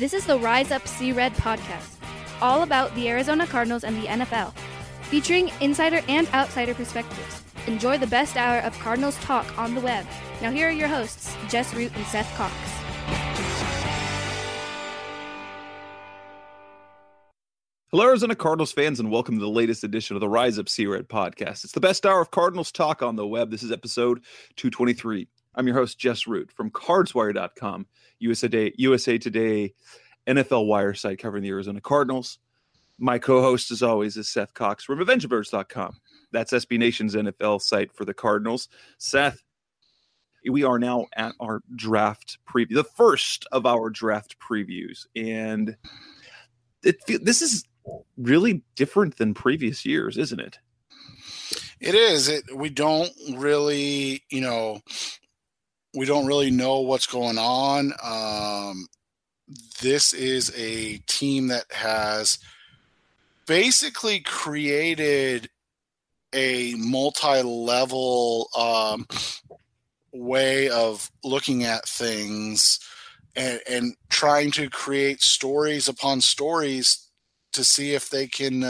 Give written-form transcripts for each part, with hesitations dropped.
This is the Rise Up See Red podcast, all about the Arizona Cardinals and the NFL, featuring insider and outsider perspectives. Enjoy the best hour of Cardinals talk on the web. Now here are your hosts, Jess Root and Seth Cox. Hello, Arizona Cardinals fans, and welcome to the latest edition of the Rise Up See Red podcast. It's the best hour of Cardinals talk on the web. This is episode 223. I'm your host, Jess Root, from CardsWire.com, USA Today, NFL Wire site covering the Arizona Cardinals. My co-host, as always, is Seth Cox from AvengeBirds.com. That's SB Nation's NFL site for the Cardinals. Seth, we are now at our draft preview, the first of our draft previews, and this is really different than previous years, isn't it? It is. We don't really know what's going on. This is a team that has basically created a multi-level way of looking at things and trying to create stories upon stories to see if they can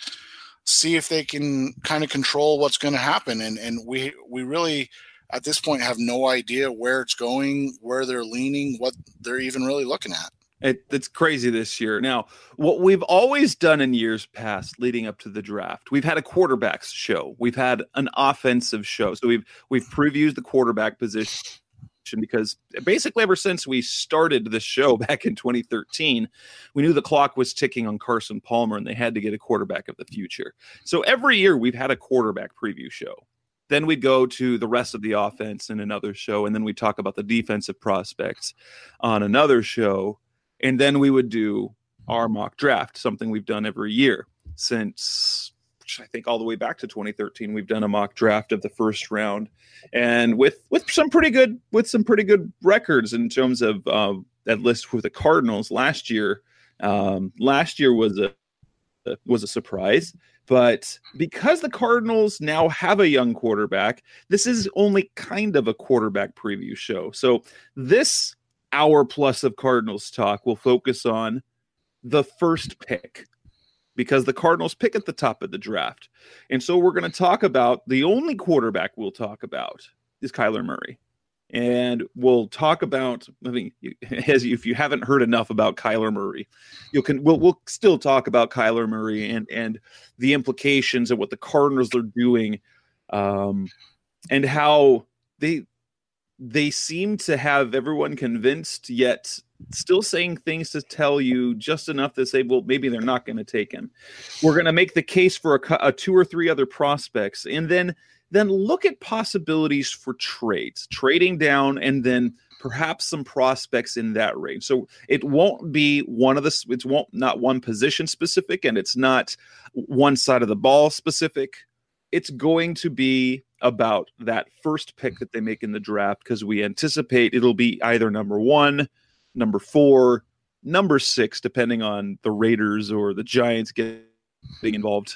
kind of control what's going to happen. And we really, at this point, have no idea where it's going, where they're leaning, what they're even really looking at. It's crazy this year. Now, what we've always done in years past leading up to the draft, we've had a quarterbacks show. We've had an offensive show. So we've previewed the quarterback position because basically ever since we started this show back in 2013, we knew the clock was ticking on Carson Palmer and they had to get a quarterback of the future. So every year we've had a quarterback preview show. Then we'd go to the rest of the offense in another show, and then we'd talk about the defensive prospects on another show. And then we would do our mock draft, something we've done every year since, I think, all the way back to 2013. We've done a mock draft of the first round, and with some pretty good records in terms of that list with the Cardinals last year. Last year was a surprise, but because the Cardinals now have a young quarterback, this is only kind of a quarterback preview show. So this hour plus of Cardinals talk will focus on the first pick, because the Cardinals pick at the top of the draft. And so we're going to talk about the only quarterback we'll talk about is Kyler Murray. And we'll talk about, if you haven't heard enough about Kyler Murray, we'll still talk about Kyler Murray and the implications of what the Cardinals are doing, and how they seem to have everyone convinced, yet still saying things to tell you just enough to say, well, maybe they're not going to take him. We're going to make the case for a two or three other prospects, and then look at possibilities for trading down, and then perhaps some prospects in that range. So it won't be not one position specific, and it's not one side of the ball specific. It's going to be about that first pick that they make in the draft, because we anticipate it'll be either number 1, number 4, number 6, depending on the Raiders or the Giants getting involved.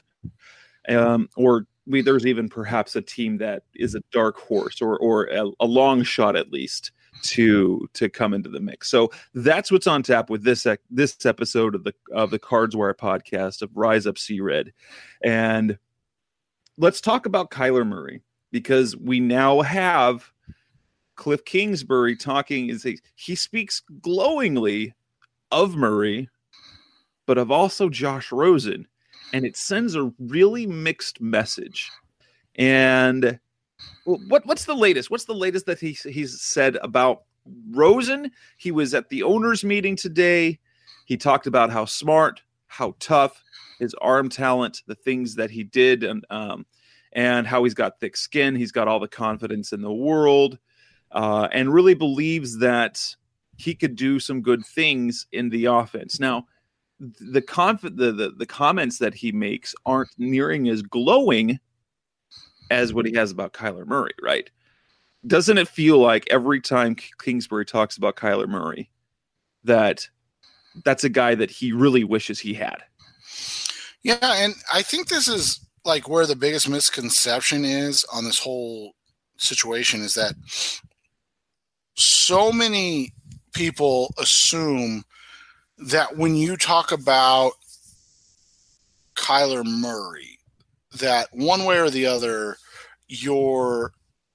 There's even perhaps a team that is a dark horse or a long shot at least to come into the mix. So that's what's on tap with this episode of the Cards Wire podcast of Rise Up See Red. And let's talk about Kyler Murray, because we now have Cliff Kingsbury talking. He speaks glowingly of Murray, but of also Josh Rosen, and it sends a really mixed message. And what's the latest? What's the latest that he's said about Rosen? He was at the owners' meeting today. He talked about how smart, how tough, his arm talent, the things that he did, and how he's got thick skin. He's got all the confidence in the world, and really believes that he could do some good things in the offense. Now, the comments that he makes aren't nearing as glowing as what he has about Kyler Murray, right? Doesn't it feel like every time Kingsbury talks about Kyler Murray, that's a guy that he really wishes he had? Yeah, and I think this is like where the biggest misconception is on this whole situation, is that so many people assume that when you talk about Kyler Murray, that one way or the other, you're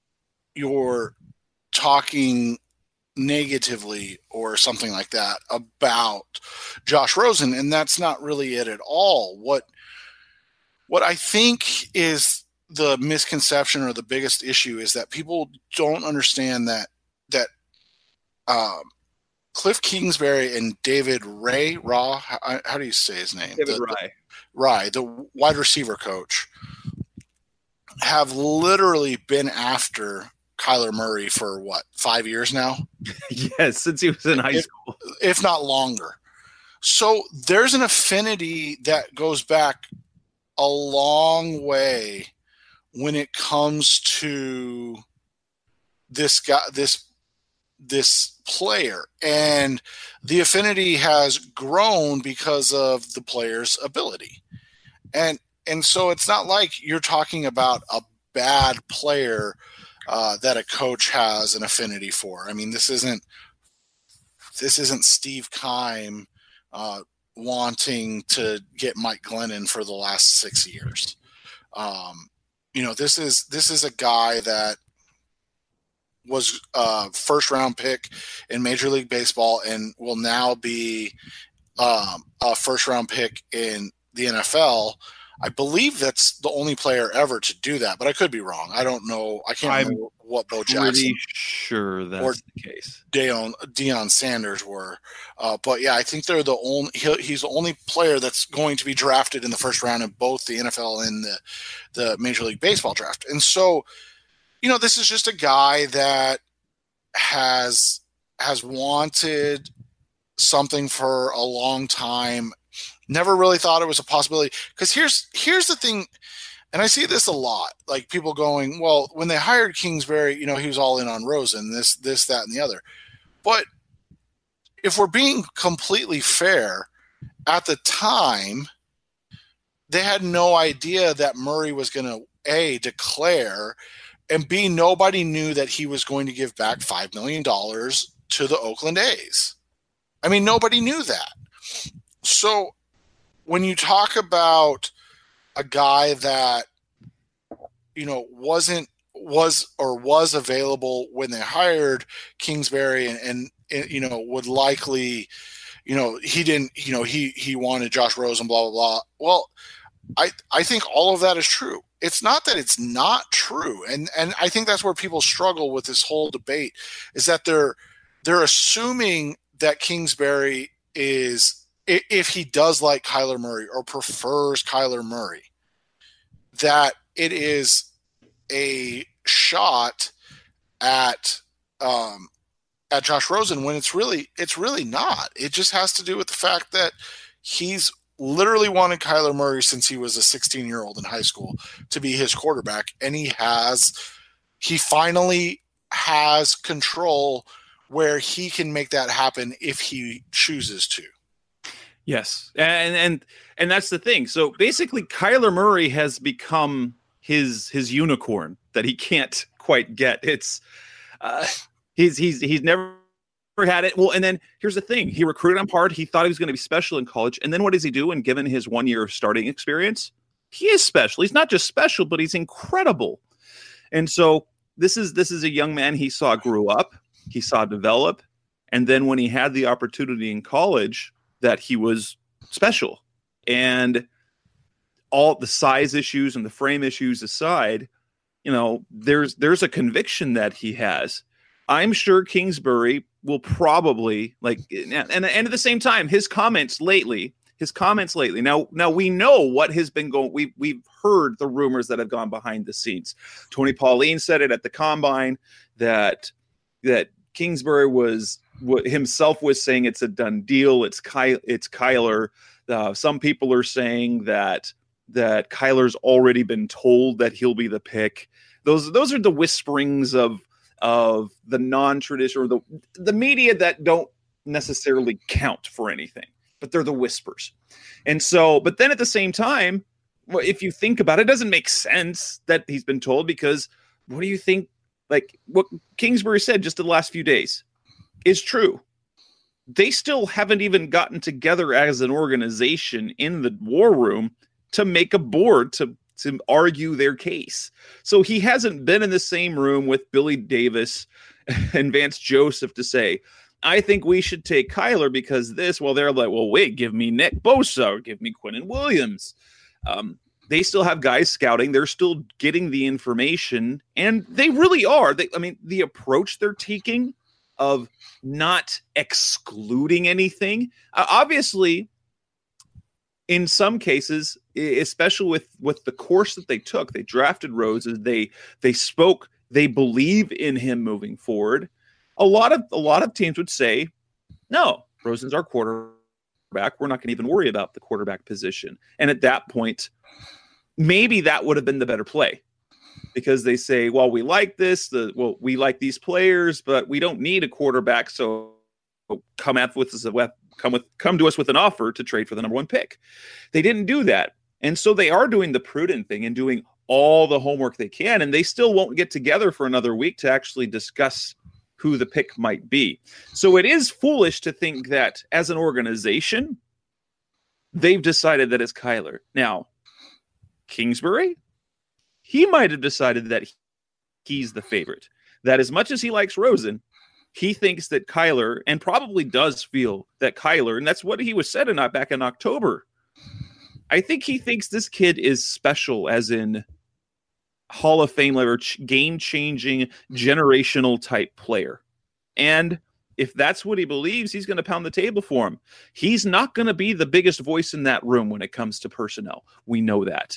talking negatively or something like that about Josh Rosen, and that's not really it at all. What I think is the misconception or the biggest issue is that people don't understand that Cliff Kingsbury and David Raw, how do you say his name? David Rye, the wide receiver coach, have literally been after Kyler Murray for 5 years now? Yes, since he was in high school. If not longer. So there's an affinity that goes back a long way when it comes to this guy, this player, and the affinity has grown because of the player's ability. And so it's not like you're talking about a bad player that a coach has an affinity for. I mean, this isn't Steve Keim wanting to get Mike Glennon for the last 6 years. This is a guy that was a first round pick in Major League Baseball and will now be a first round pick in the NFL. I believe that's the only player ever to do that, but I could be wrong. I don't know. I can't remember what Bo Jackson. Pretty sure that's the case. Deion Sanders were, but yeah, I think they're the only. He's the only player that's going to be drafted in the first round of both the NFL and the Major League Baseball draft. And so, this is just a guy that has wanted something for a long time. Never really thought it was a possibility. Because here's the thing, and I see this a lot. Like people going, well, when they hired Kingsbury, he was all in on Rosen, this, that, and the other. But if we're being completely fair, at the time, they had no idea that Murray was going to, A, declare, and B, nobody knew that he was going to give back $5 million to the Oakland A's. I mean, nobody knew that. So when you talk about a guy that, was available when they hired Kingsbury and would likely, he wanted Josh Rosen, blah, blah, blah. Well, I think all of that is true. It's not that it's not true. And I think that's where people struggle with this whole debate, is that they're assuming that Kingsbury is, if he does like Kyler Murray or prefers Kyler Murray, that it is a shot at Josh Rosen, when it's really not. It just has to do with the fact that he's literally wanted Kyler Murray since he was a 16-year-old in high school to be his quarterback, and he finally has control where he can make that happen if he chooses to. Yes. And that's the thing. So basically Kyler Murray has become his unicorn that he can't quite get. It's he's never had it. Well, and then here's the thing. He recruited him hard. He thought he was going to be special in college. And then what does he do? And given his 1 year of starting experience, he is special. He's not just special, but he's incredible. And so this is a young man he saw grow up, he saw develop. And then when he had the opportunity in college, that he was special. And all the size issues and the frame issues aside, there's a conviction that he has. I'm sure Kingsbury will probably and at the same time, his comments lately. Now we know what has been going. We've heard the rumors that have gone behind the scenes. Tony Pauline said it at the combine that Kingsbury was himself was saying it's a done deal. It's Kyler. Some people are saying that Kyler's already been told that he'll be the pick. Those are the whisperings of the non-traditional, or the media that don't necessarily count for anything, but they're the whispers. And so, but then at the same time, if you think about it, it doesn't make sense that he's been told, because what do you think? Like what Kingsbury said just in the last few days is true. they still haven't even gotten together as an organization in the war room to make a board to argue their case. So he hasn't been in the same room with Billy Davis and Vance Joseph to say, I think we should take Kyler because this, well, they're like, well, wait, give me Nick Bosa or give me Quinnen Williams. They still have guys scouting. They're still getting the information, and they really are. The approach they're taking of not excluding anything, obviously, in some cases, especially with the course that they took, they drafted Roses. They spoke. They believe in him moving forward. A lot of teams would say, no, Rosen's our quarterback. We're not going to even worry about the quarterback position. And at that point, maybe that would have been the better play, because they say, well, we like this, we like these players, but we don't need a quarterback. So come to us with an offer to trade for the number 1 pick. They didn't do that. And so they are doing the prudent thing and doing all the homework they can. And they still won't get together for another week to actually discuss who the pick might be. So it is foolish to think that as an organization, they've decided that it's Kyler. Now, Kingsbury, he might have decided that he's the favorite. That as much as he likes Rosen, he thinks that Kyler, and probably does feel that Kyler, and that's what he was said back in October. I think he thinks this kid is special, as in Hall of Fame level, game-changing, generational type player. And if that's what he believes, he's going to pound the table for him. He's not going to be the biggest voice in that room when it comes to personnel. We know that.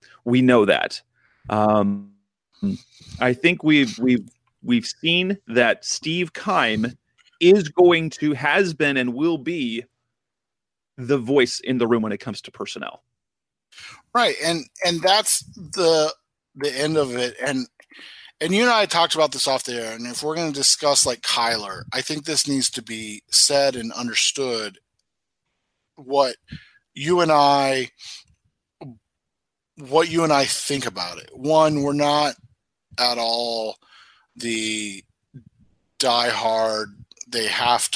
I think we've seen that Steve Keim has been and will be the voice in the room when it comes to personnel. Right. And that's the end of it. And you and I talked about this off the air. And if we're going to discuss like Kyler, I think this needs to be said and understood what you and I think about it. One, we're not at all the diehard. They have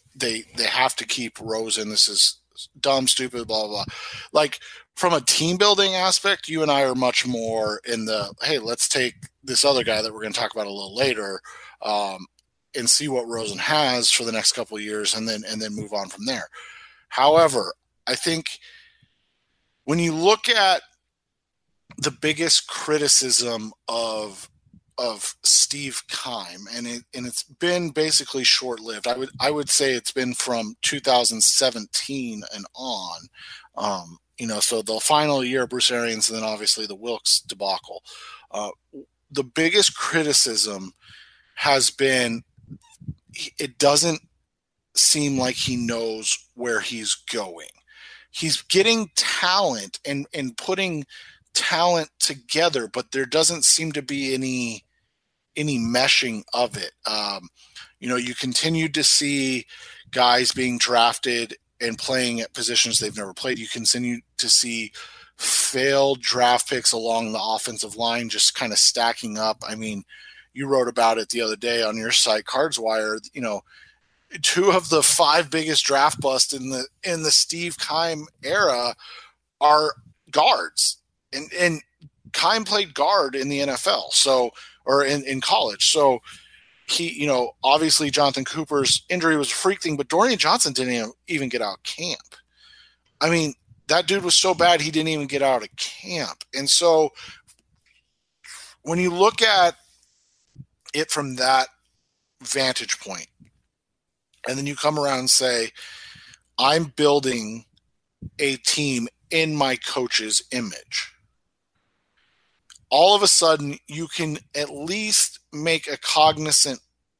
to keep Rosen. This is dumb, stupid, blah, blah, blah. Like, from a team building aspect, you and I are much more in the, hey, let's take this other guy that we're going to talk about a little later and see what Rosen has for the next couple of years and then move on from there. However, I think when you look at the biggest criticism of Steve Keim, and it's been basically short-lived. I would say it's been from 2017 and on. So the final year of Bruce Arians, and then obviously the Wilkes debacle. The biggest criticism has been it doesn't seem like he knows where he's going. He's getting talent and putting talent together, but there doesn't seem to be any meshing of it. You continue to see guys being drafted and playing at positions they've never played. You continue to see failed draft picks along the offensive line just kind of stacking up. I mean, you wrote about it the other day on your site, CardsWire. 2 of the 5 biggest draft busts in the Steve Keim era are guards. And Keim played guard in the NFL, or in college. So he, obviously Jonathan Cooper's injury was a freak thing, but Dorian Johnson didn't even get out of camp. I mean, that dude was so bad he didn't even get out of camp. And so when you look at it from that vantage point, and then you come around and say, I'm building a team in my coach's image, all of a sudden you can at least make a cognizant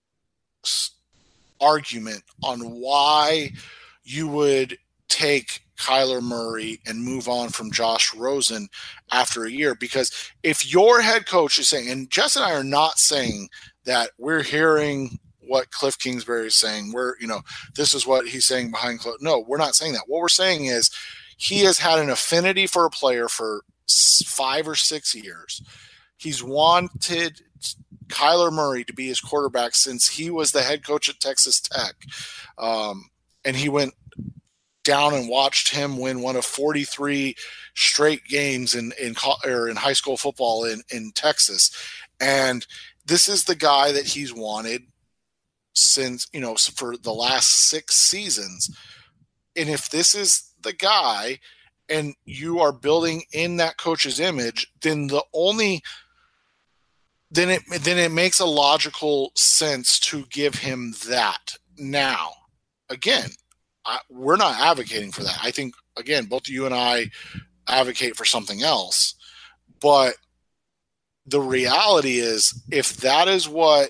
argument on why you would take Kyler Murray and move on from Josh Rosen after a year. Because if your head coach is saying, and Jess and I are not saying that we're hearing what Cliff Kingsbury is saying, this is what he's saying behind closed. No, we're not saying that. What we're saying is he has had an affinity for a player for 5 or 6 years. He's wanted Kyler Murray to be his quarterback since he was the head coach at Texas Tech. and he went down and watched him win one of 43 straight games in high school football in Texas. And this is the guy that he's wanted since, for the last 6 seasons. And if this is the guy and you are building in that coach's image, then it makes a logical sense to give him that. Now, again, we're not advocating for that. I think, again, both you and I advocate for something else. But the reality is, if that is what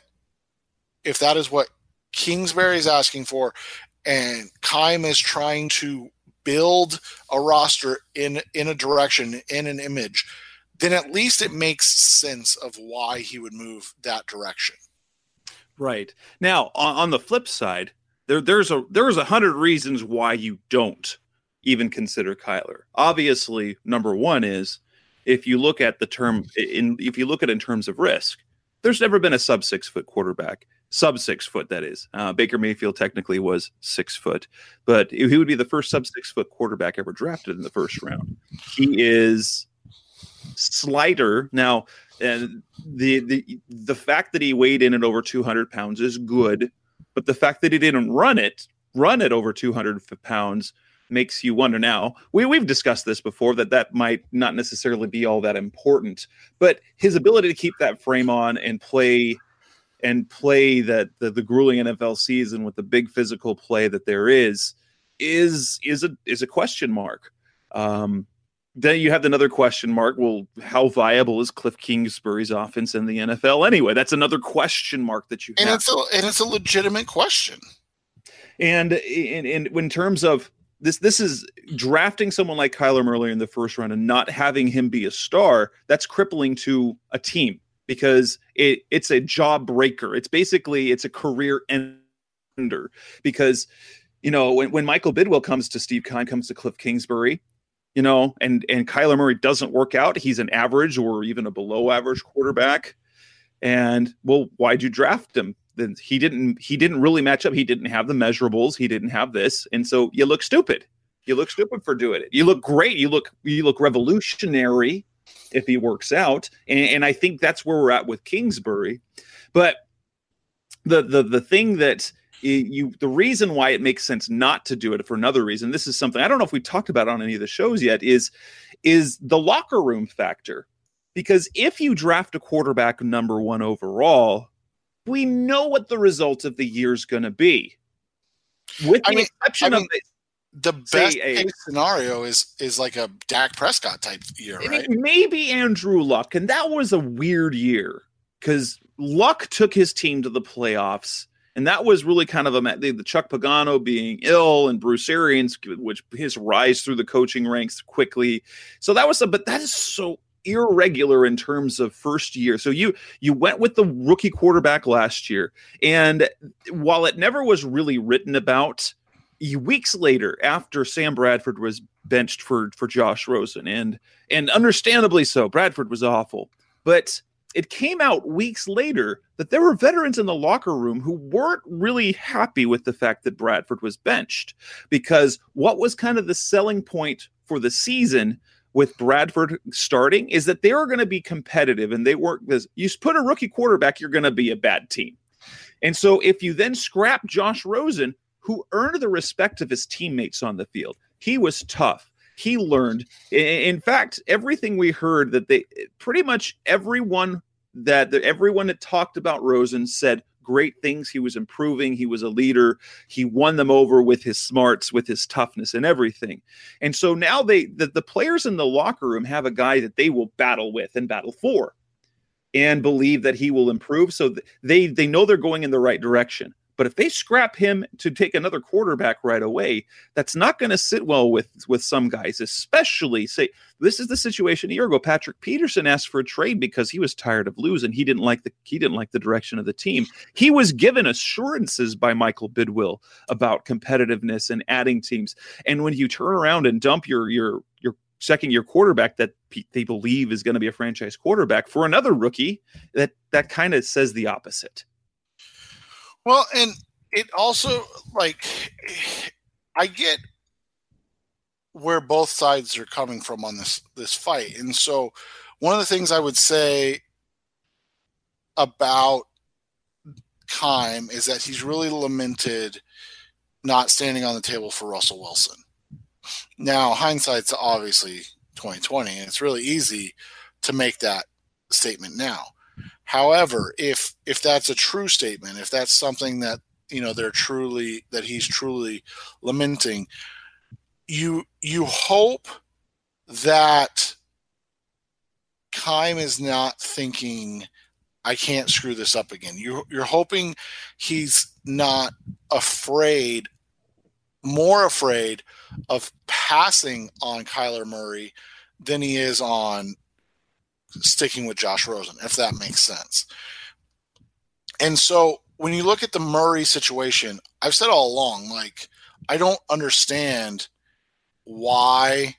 Kingsbury is asking for, and Keim is trying to build a roster in a direction, in an image, then at least it makes sense of why he would move that direction. Right. Now, on the flip side, there's 100 reasons why you don't even consider Kyler. Obviously, number one is if you look at it in terms of risk, there's never been a sub 6 foot quarterback. Sub 6 foot, that is. Baker Mayfield technically was 6 foot, but he would be the first sub 6 foot quarterback ever drafted in the first round. He is slighter now, and the fact that he weighed in at over 200 pounds is good, but the fact that he didn't run it over 200 pounds makes you wonder. Now, we've discussed this before, that might not necessarily be all that important, but his ability to keep that frame on and play the grueling NFL season with the big physical play that there is a question mark. Then you have another question mark. Well, how viable is Cliff Kingsbury's offense in the NFL anyway? That's another question mark that you have. And it's a legitimate question. And in terms of this is drafting someone like Kyler Murray in the first round and not having him be a star. That's crippling to a team because it's a job breaker. It's a career ender because, when Michael Bidwell comes to Steve Keim, comes to Cliff Kingsbury, and Kyler Murray doesn't work out, he's an average or even a below average quarterback. And well, why'd you draft him? Then he didn't really match up. He didn't have the measurables. He didn't have this. And so you look stupid. You look stupid for doing it. You look great. You look revolutionary if he works out. And I think that's where we're at with Kingsbury. But the thing that the reason why it makes sense not to do it for another reason, this is something I don't know if we talked about on any of the shows yet, is the locker room factor. Because if you draft a quarterback number 1 overall, we know what the result of the year is going to be. With the exception of the best case scenario is like a Dak Prescott type year, right? Maybe Andrew Luck, and that was a weird year because Luck took his team to the playoffs, and that was really kind of the Chuck Pagano being ill and Bruce Arians, which his rise through the coaching ranks quickly. So but that is so irregular in terms of first year. So you went with the rookie quarterback last year, and while it never was really written about, weeks later after Sam Bradford was benched for Josh Rosen, and understandably so, Bradford was awful, but it came out weeks later that there were veterans in the locker room who weren't really happy with the fact that Bradford was benched, because what was kind of the selling point for the season with Bradford starting is that they were going to be competitive, and they weren't. You put a rookie quarterback, you're going to be a bad team. And so if you then scrap Josh Rosen, who earned the respect of his teammates on the field, he was tough. He learned. In fact, everything we heard pretty much everyone that talked about Rosen said great things. He was improving. He was a leader. He won them over with his smarts, with his toughness and everything. And so now the players in the locker room have a guy that they will battle with and battle for and believe that he will improve. So they know they're going in the right direction. But if they scrap him to take another quarterback right away, that's not going to sit well with some guys, especially say this is the situation a year ago. Patrick Peterson asked for a trade because he was tired of losing. He didn't like the direction of the team. He was given assurances by Michael Bidwill about competitiveness and adding teams. And when you turn around and dump your second year quarterback that they believe is going to be a franchise quarterback for another rookie, that kind of says the opposite. Well, and it also, I get where both sides are coming from on this fight. And so one of the things I would say about Keim is that he's really lamented not standing on the table for Russell Wilson. Now, hindsight's obviously 2020, and it's really easy to make that statement now. However, if that's a true statement, if that's something that he's truly lamenting, you hope that Keim is not thinking, I can't screw this up again. You're hoping he's not more afraid of passing on Kyler Murray than he is on sticking with Josh Rosen, if that makes sense. And so when you look at the Murray situation, I've said all along, like, I don't understand why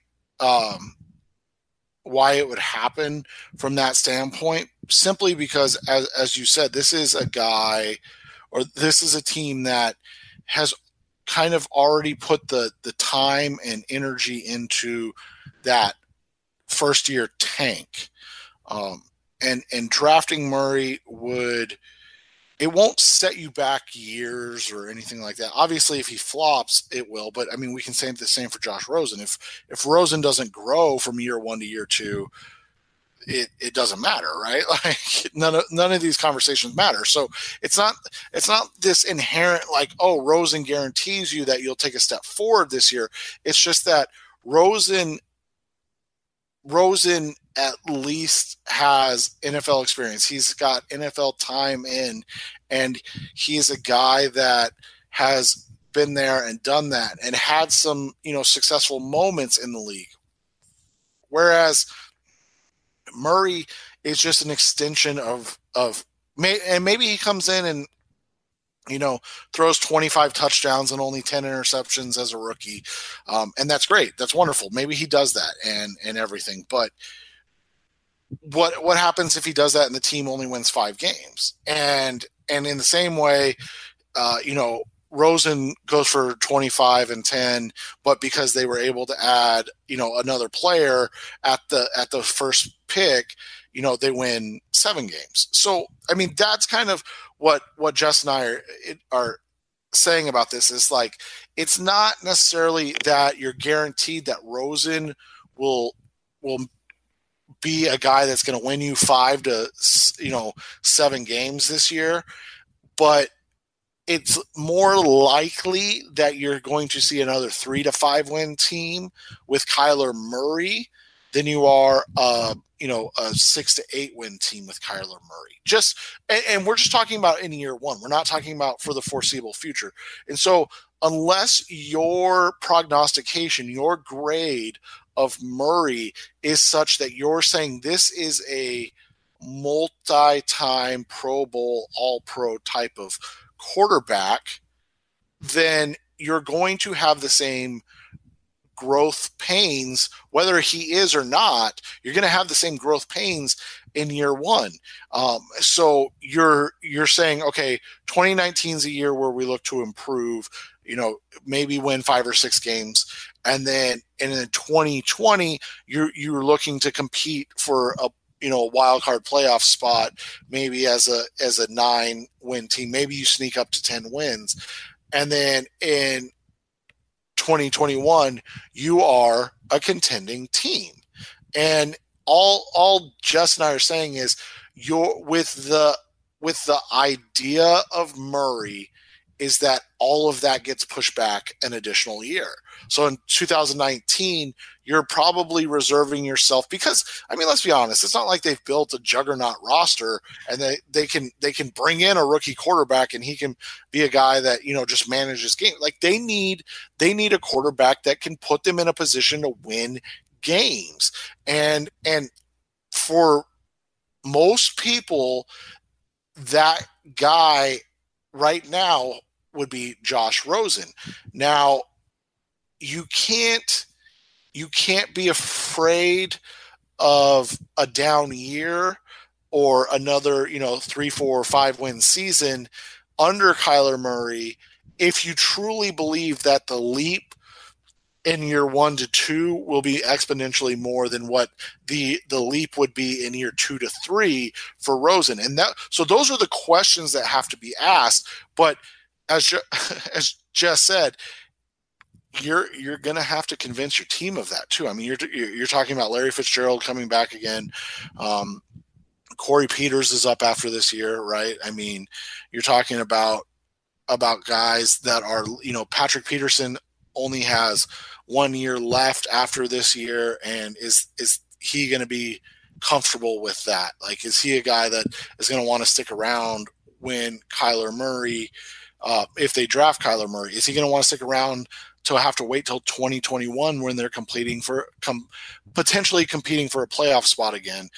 it would happen from that standpoint, simply because, as you said, this is a guy, or this is a team that has kind of already put the time and energy into that first year tank. And drafting Murray it won't set you back years or anything like that. Obviously, if he flops, it will. But I mean, we can say the same for Josh Rosen. If Rosen doesn't grow from year 1 to year 2, it doesn't matter, right? Like none of these conversations matter. So it's not this inherent like, oh, Rosen guarantees you that you'll take a step forward this year. It's just that Rosen at least has NFL experience. He's got NFL time in, and he's a guy that has been there and done that and had some, successful moments in the league. Whereas Murray is just an extension of and maybe he comes in and, throws 25 touchdowns and only 10 interceptions as a rookie. And that's great. That's wonderful. Maybe he does that and everything. But what happens if he does that and the team only wins 5 games? And in the same way, Rosen goes for 25 and 10, but because they were able to add, another player at the first pick, they win 7 games. So, I mean, that's kind of what Jess and I are saying about this is like, it's not necessarily that you're guaranteed that Rosen will be a guy that's going to win you 5 to 7 games this year, but it's more likely that you're going to see another 3 to 5 win team with Kyler Murray than you are a 6 to 8 win team with Kyler Murray. And we're just talking about in year 1. We're not talking about for the foreseeable future. And so unless your prognostication, your grade of Murray is such that you're saying this is a multi-time Pro Bowl, all-pro type of quarterback, then you're going to have the same growth pains, whether he is or not. You're going to have the same growth pains in year 1. So you're saying, okay, 2019 is a year where we look to improve, maybe win 5 or 6 games. And then in 2020, you're looking to compete for a wild card playoff spot, maybe as a 9-win team. Maybe you sneak up to 10 wins. And then in 2021, you are a contending team. And all Jess and I are saying is you're with the idea of Murray is that all of that gets pushed back an additional year. So in 2019, you're probably reserving yourself because, I mean, let's be honest, it's not like they've built a juggernaut roster and they can bring in a rookie quarterback and he can be a guy that, just manages game. Like they need a quarterback that can put them in a position to win games. And for most people, that guy right now would be Josh Rosen. Now, you can't be afraid of a down year or another, 3, 4, 5 win season under Kyler Murray if you truly believe that the leap in year 1 to 2 will be exponentially more than what the leap would be in year 2 to 3 for Rosen. And so those are the questions that have to be asked. But as Jess said, you're going to have to convince your team of that too. I mean, you're talking about Larry Fitzgerald coming back again. Corey Peters is up after this year, right? I mean, you're talking about guys that are, Patrick Peterson only has 1 year left after this year. And is he going to be comfortable with that? Like, is he a guy that is going to want to stick around when Kyler Murray, if they draft Kyler Murray, is he going to want to stick around to have to wait till 2021 when they're potentially competing for a playoff spot again?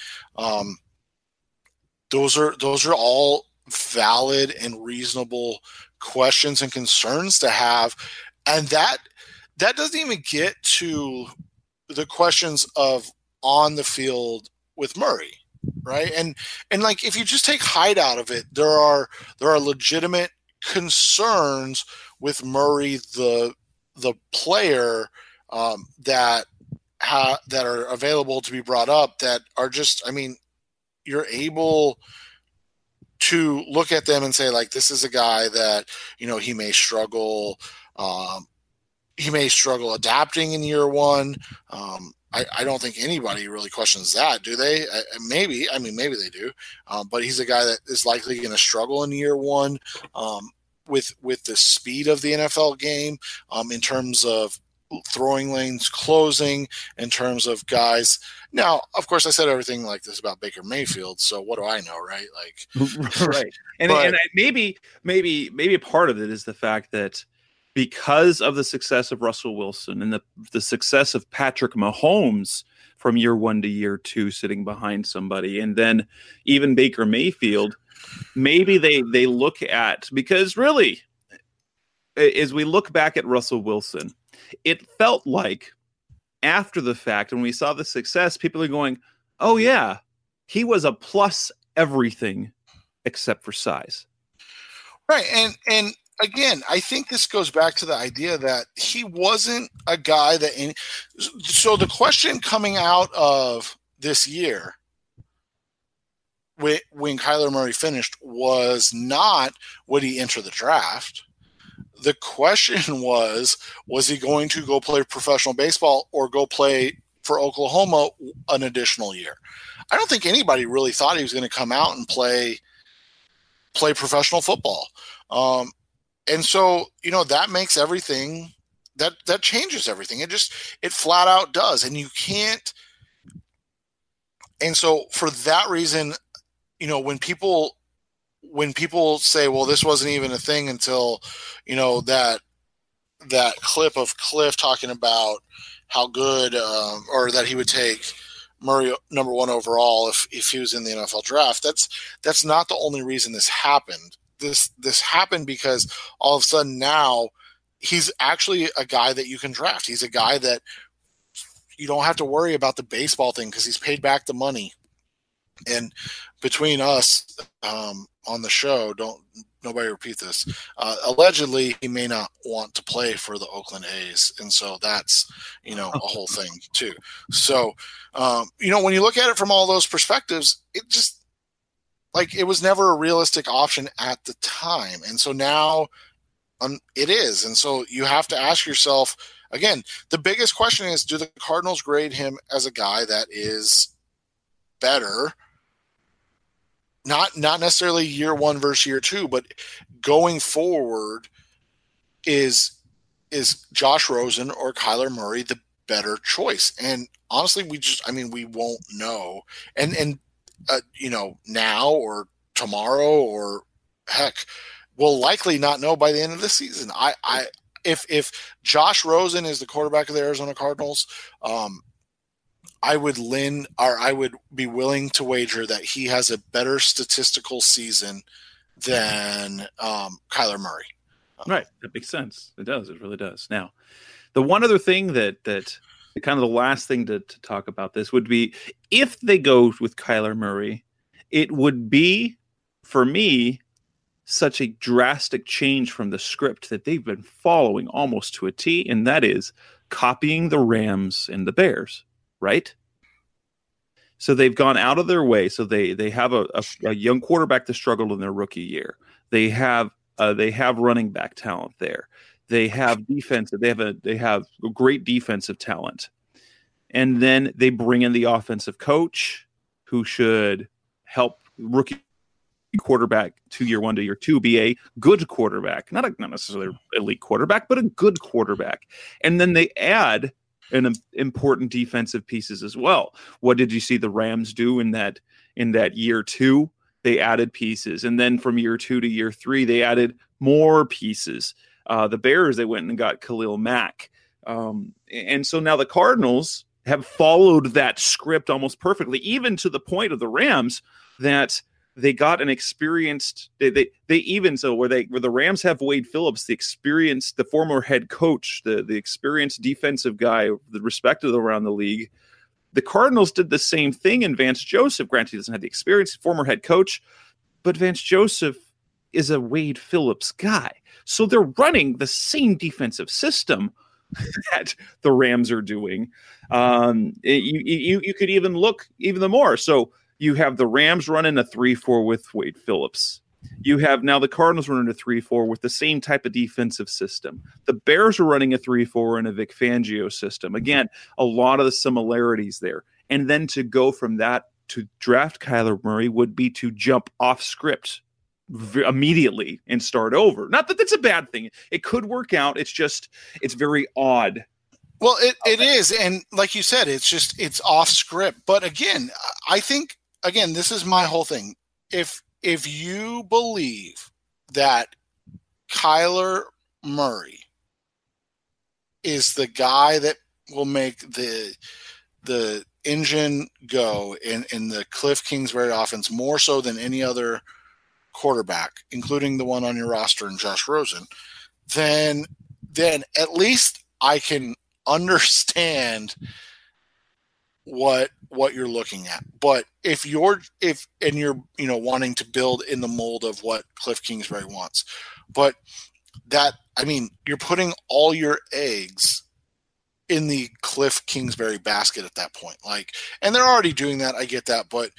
Those are all valid and reasonable questions and concerns to have. And that doesn't even get to the questions of on the field with Murray, right? And like, if you just take Hyde out of it, there are legitimate concerns with Murray, the player, that are available to be brought up that are just, I mean, you're able to look at them and say, like, this is a guy that, he may struggle. He may struggle adapting in year 1. I don't think anybody really questions that, do they? Maybe they do. But he's a guy that is likely going to struggle in year 1 with the speed of the NFL game, in terms of throwing lanes closing, in terms of guys. Now, of course, I said everything like this about Baker Mayfield, so what do I know, right? Like, right. And maybe a part of it is the fact that because of the success of Russell Wilson and the success of Patrick Mahomes from year 1 to year 2, sitting behind somebody, and then even Baker Mayfield, maybe they look at, because really, as we look back at Russell Wilson, it felt like after the fact, when we saw the success, people are going, oh yeah, he was a plus everything except for size. Right. And again, I think this goes back to the idea that he wasn't a guy that so the question coming out of this year when Kyler Murray finished was not, would he enter the draft? The question was he going to go play professional baseball or go play for Oklahoma an additional year? I don't think anybody really thought he was going to come out and play professional football. And so, that makes everything, that changes everything. It flat out does. And you can't. And so for that reason, when people say, well, this wasn't even a thing until, that clip of Cliff talking about how good, or that he would take Murray number 1 overall if he was in the NFL draft. That's not the only reason this happened. This happened because all of a sudden now he's actually a guy that you can draft. He's a guy that you don't have to worry about the baseball thing because he's paid back the money. And between us on the show, nobody repeat this. Allegedly, he may not want to play for the Oakland A's, and so that's a whole thing too. So when you look at it from all those perspectives, it just it was never a realistic option at the time, and so now it is. And so you have to ask yourself again. The biggest question is: do the Cardinals grade him as a guy that is better? Not necessarily year 1 versus year 2, but going forward, is Josh Rosen or Kyler Murray the better choice? And honestly, we won't know. And now or tomorrow or heck, we'll likely not know by the end of the season. If Josh Rosen is the quarterback of the Arizona Cardinals, I would be willing to wager that he has a better statistical season than Kyler Murray. Right. That makes sense. It does. It really does. Now, the one other thing that kind of the last thing to talk about this would be if they go with Kyler Murray, it would be, for me, such a drastic change from the script that they've been following almost to a T, and that is copying the Rams and the Bears, right? So they've gone out of their way. So they have a young quarterback that struggled in their rookie year. They have running back talent there. They have defensive. They have a great defensive talent, and then they bring in the offensive coach who should help rookie quarterback to year 1 to year 2 be a good quarterback, not necessarily elite quarterback, but a good quarterback. And then they add important defensive pieces as well. What did you see the Rams do in that year 2? They added pieces, and then from year 2 to year 3, they added more pieces. The Bears, they went and got Khalil Mack, and so now the Cardinals have followed that script almost perfectly, even to the point of the Rams that they got an experienced. They even so where the Rams have Wade Phillips, the former head coach, the experienced defensive guy, the respected around the league. The Cardinals did the same thing in Vance Joseph. Granted, he doesn't have the experience, former head coach, but Vance Joseph is a Wade Phillips guy. So they're running the same defensive system that the Rams are doing. You could even look even more. So you have the Rams running a 3-4 with Wade Phillips. You have now the Cardinals running a 3-4 with the same type of defensive system. The Bears are running a 3-4 in a Vic Fangio system. Again, a lot of the similarities there. And then to go from that to draft Kyler Murray would be to jump off script immediately and start over. Not that that's a bad thing. It could work out. It's very odd. Well, it is. And like you said, it's off script. But again, I think, this is my whole thing. If you believe that Kyler Murray is the guy that will make the engine go in the Cliff Kingsbury offense more so than any other quarterback, including the one on your roster and Josh Rosen, then at least I can understand what you're looking at. But if you're wanting to build in the mold of what Cliff Kingsbury wants, but you're putting all your eggs in the Cliff Kingsbury basket at that point. And they're already doing that. I get that. But,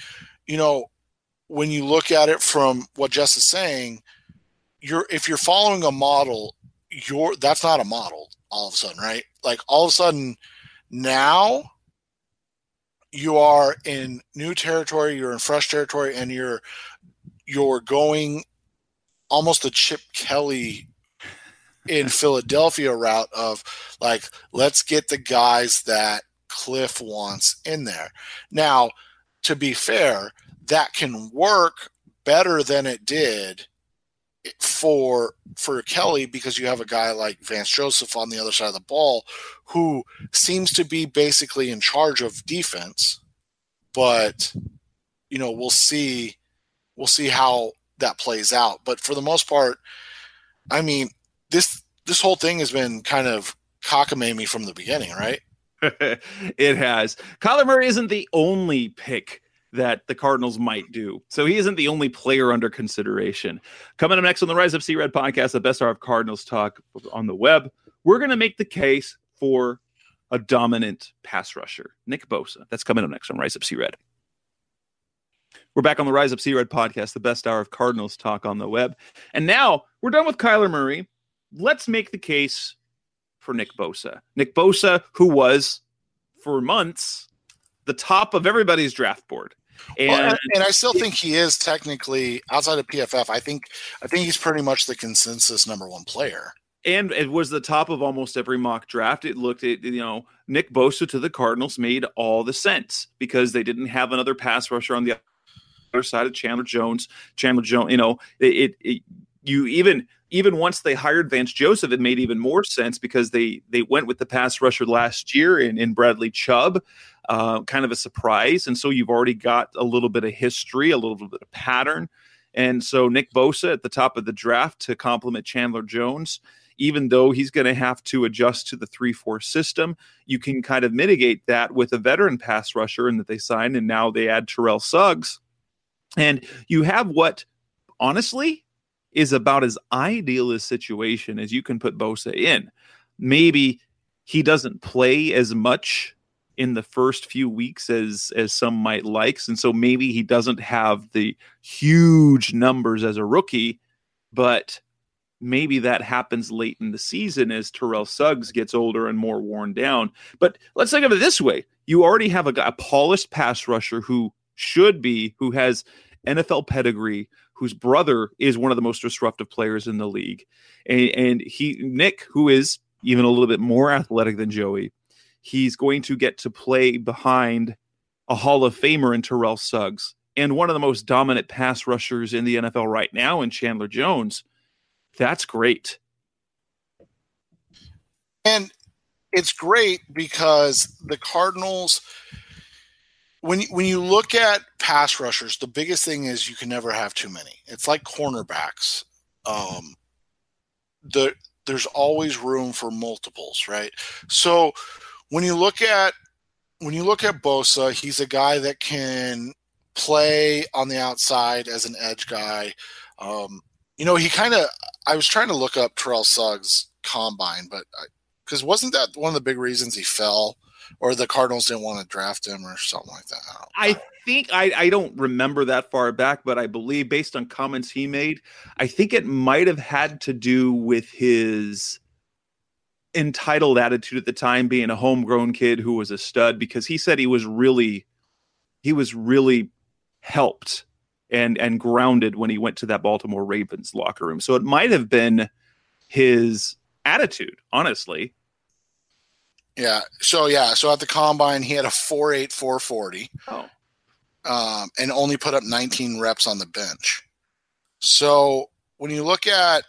when you look at it from what Jess is saying, if you're following a model, that's not a model all of a sudden, right? All of a sudden now you are in new territory, you're in fresh territory, and you're going almost a Chip Kelly in Philadelphia route of let's get the guys that Cliff wants in there. Now, to be fair, that can work better than it did for Kelly, because you have a guy like Vance Joseph on the other side of the ball who seems to be basically in charge of defense. But we'll see how that plays out. But for the most part, this whole thing has been kind of cockamamie from the beginning, right? It has. Kyler Murray isn't the only pick that the Cardinals might do. So he isn't the only player under consideration. Coming up next on the Rise Up C-Red podcast, the best hour of Cardinals talk on the web, we're going to make the case for a dominant pass rusher, Nick Bosa. That's coming up next on Rise Up C-Red. We're back on the Rise Up C-Red podcast, the best hour of Cardinals talk on the web. And now we're done with Kyler Murray. Let's make the case for Nick Bosa. Nick Bosa, who was, for months, the top of everybody's draft board. And I still think he is technically, outside of PFF, I think he's pretty much the consensus number one player. And it was the top of almost every mock draft. It looked at, Nick Bosa to the Cardinals made all the sense because they didn't have another pass rusher on the other side of Chandler Jones. Even once they hired Vance Joseph, it made even more sense because they went with the pass rusher last year in Bradley Chubb, kind of a surprise. And so you've already got a little bit of history, a little bit of pattern. And so Nick Bosa at the top of the draft to complement Chandler Jones, even though he's going to have to adjust to the 3-4 system, you can kind of mitigate that with a veteran pass rusher and that they signed, and now they add Terrell Suggs. And you have what, honestly, is about as ideal a situation as you can put Bosa in. Maybe he doesn't play as much in the first few weeks as some might like, and so maybe he doesn't have the huge numbers as a rookie, but maybe that happens late in the season as Terrell Suggs gets older and more worn down. But let's think of it this way. You already have a polished pass rusher who has NFL pedigree, whose brother is one of the most disruptive players in the league. And Nick, who is even a little bit more athletic than Joey, he's going to get to play behind a Hall of Famer in Terrell Suggs and one of the most dominant pass rushers in the NFL right now in Chandler Jones. That's great. And it's great because the Cardinals, when you look at pass rushers, the biggest thing is you can never have too many. It's like cornerbacks. There's always room for multiples, right? So when you look at Bosa, he's a guy that can play on the outside as an edge guy. I was trying to look up Terrell Suggs' combine, but because wasn't that one of the big reasons he fell, or the Cardinals didn't want to draft him or something like that? I think I don't remember that far back, but I believe based on comments he made, I think it might have had to do with his entitled attitude at the time, being a homegrown kid who was a stud, because he said he was really helped and grounded when he went to that Baltimore Ravens locker room. So it might have been his attitude, honestly. Yeah. So at the combine, he had a 4.8 440. And only put up 19 reps on the bench. So when you look at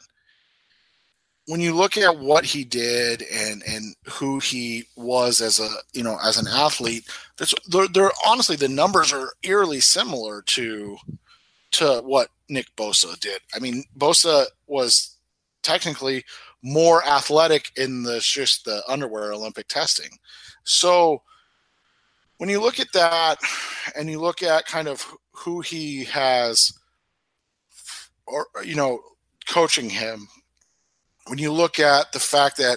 what he did and who he was as an athlete, they're honestly, the numbers are eerily similar to what Nick Bosa did. I mean, Bosa was technically more athletic in just the underwear Olympic testing. So when you look at that and you look at kind of who he has, or, coaching him, when you look at the fact that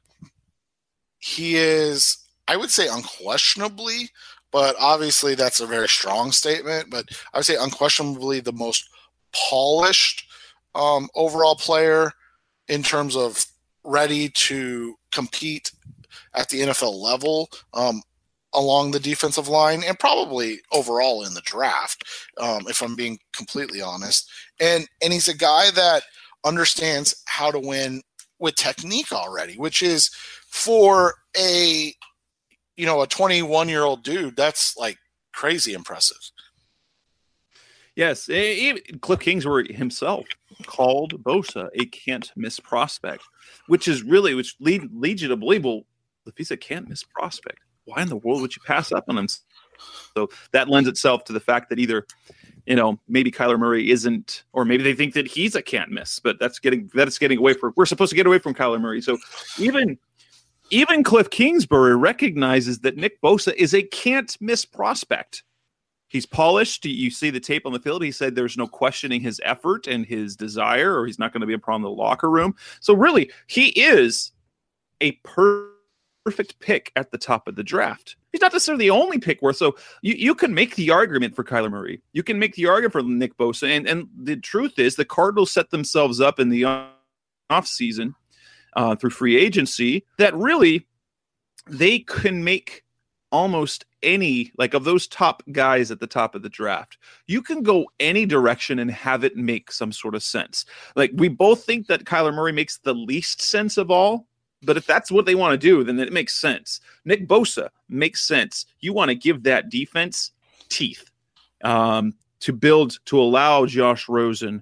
he is, I would say unquestionably, but obviously that's a very strong statement, but I would say unquestionably the most polished overall player in terms of ready to compete at the NFL level along the defensive line, and probably overall in the draft, if I'm being completely honest. And he's a guy that understands how to win with technique already, which is for a 21-year-old dude, that's like crazy impressive. Yes, Cliff Kingsbury himself called Bosa a can't miss prospect, which leads you to believe, well, if he's a can't miss prospect, why in the world would you pass up on him? So that lends itself to the fact that either, maybe Kyler Murray isn't, or maybe they think that he's a can't miss, but that's getting away from, we're supposed to get away from Kyler Murray. So even Cliff Kingsbury recognizes that Nick Bosa is a can't miss prospect. He's polished. You see the tape on the field. He said there's no questioning his effort and his desire, or he's not going to be a problem in the locker room. So really, he is a perfect pick at the top of the draft. He's not necessarily the only pick worth. So you can make the argument for Kyler Murray. You can make the argument for Nick Bosa. And the truth is the Cardinals set themselves up in the offseason through free agency that really they can make almost any, like, of those top guys at the top of the draft, you can go any direction and have it make some sort of sense. Like, we both think that Kyler Murray makes the least sense of all, but if that's what they want to do, then it makes sense. Nick Bosa makes sense. You want to give that defense teeth to allow Josh Rosen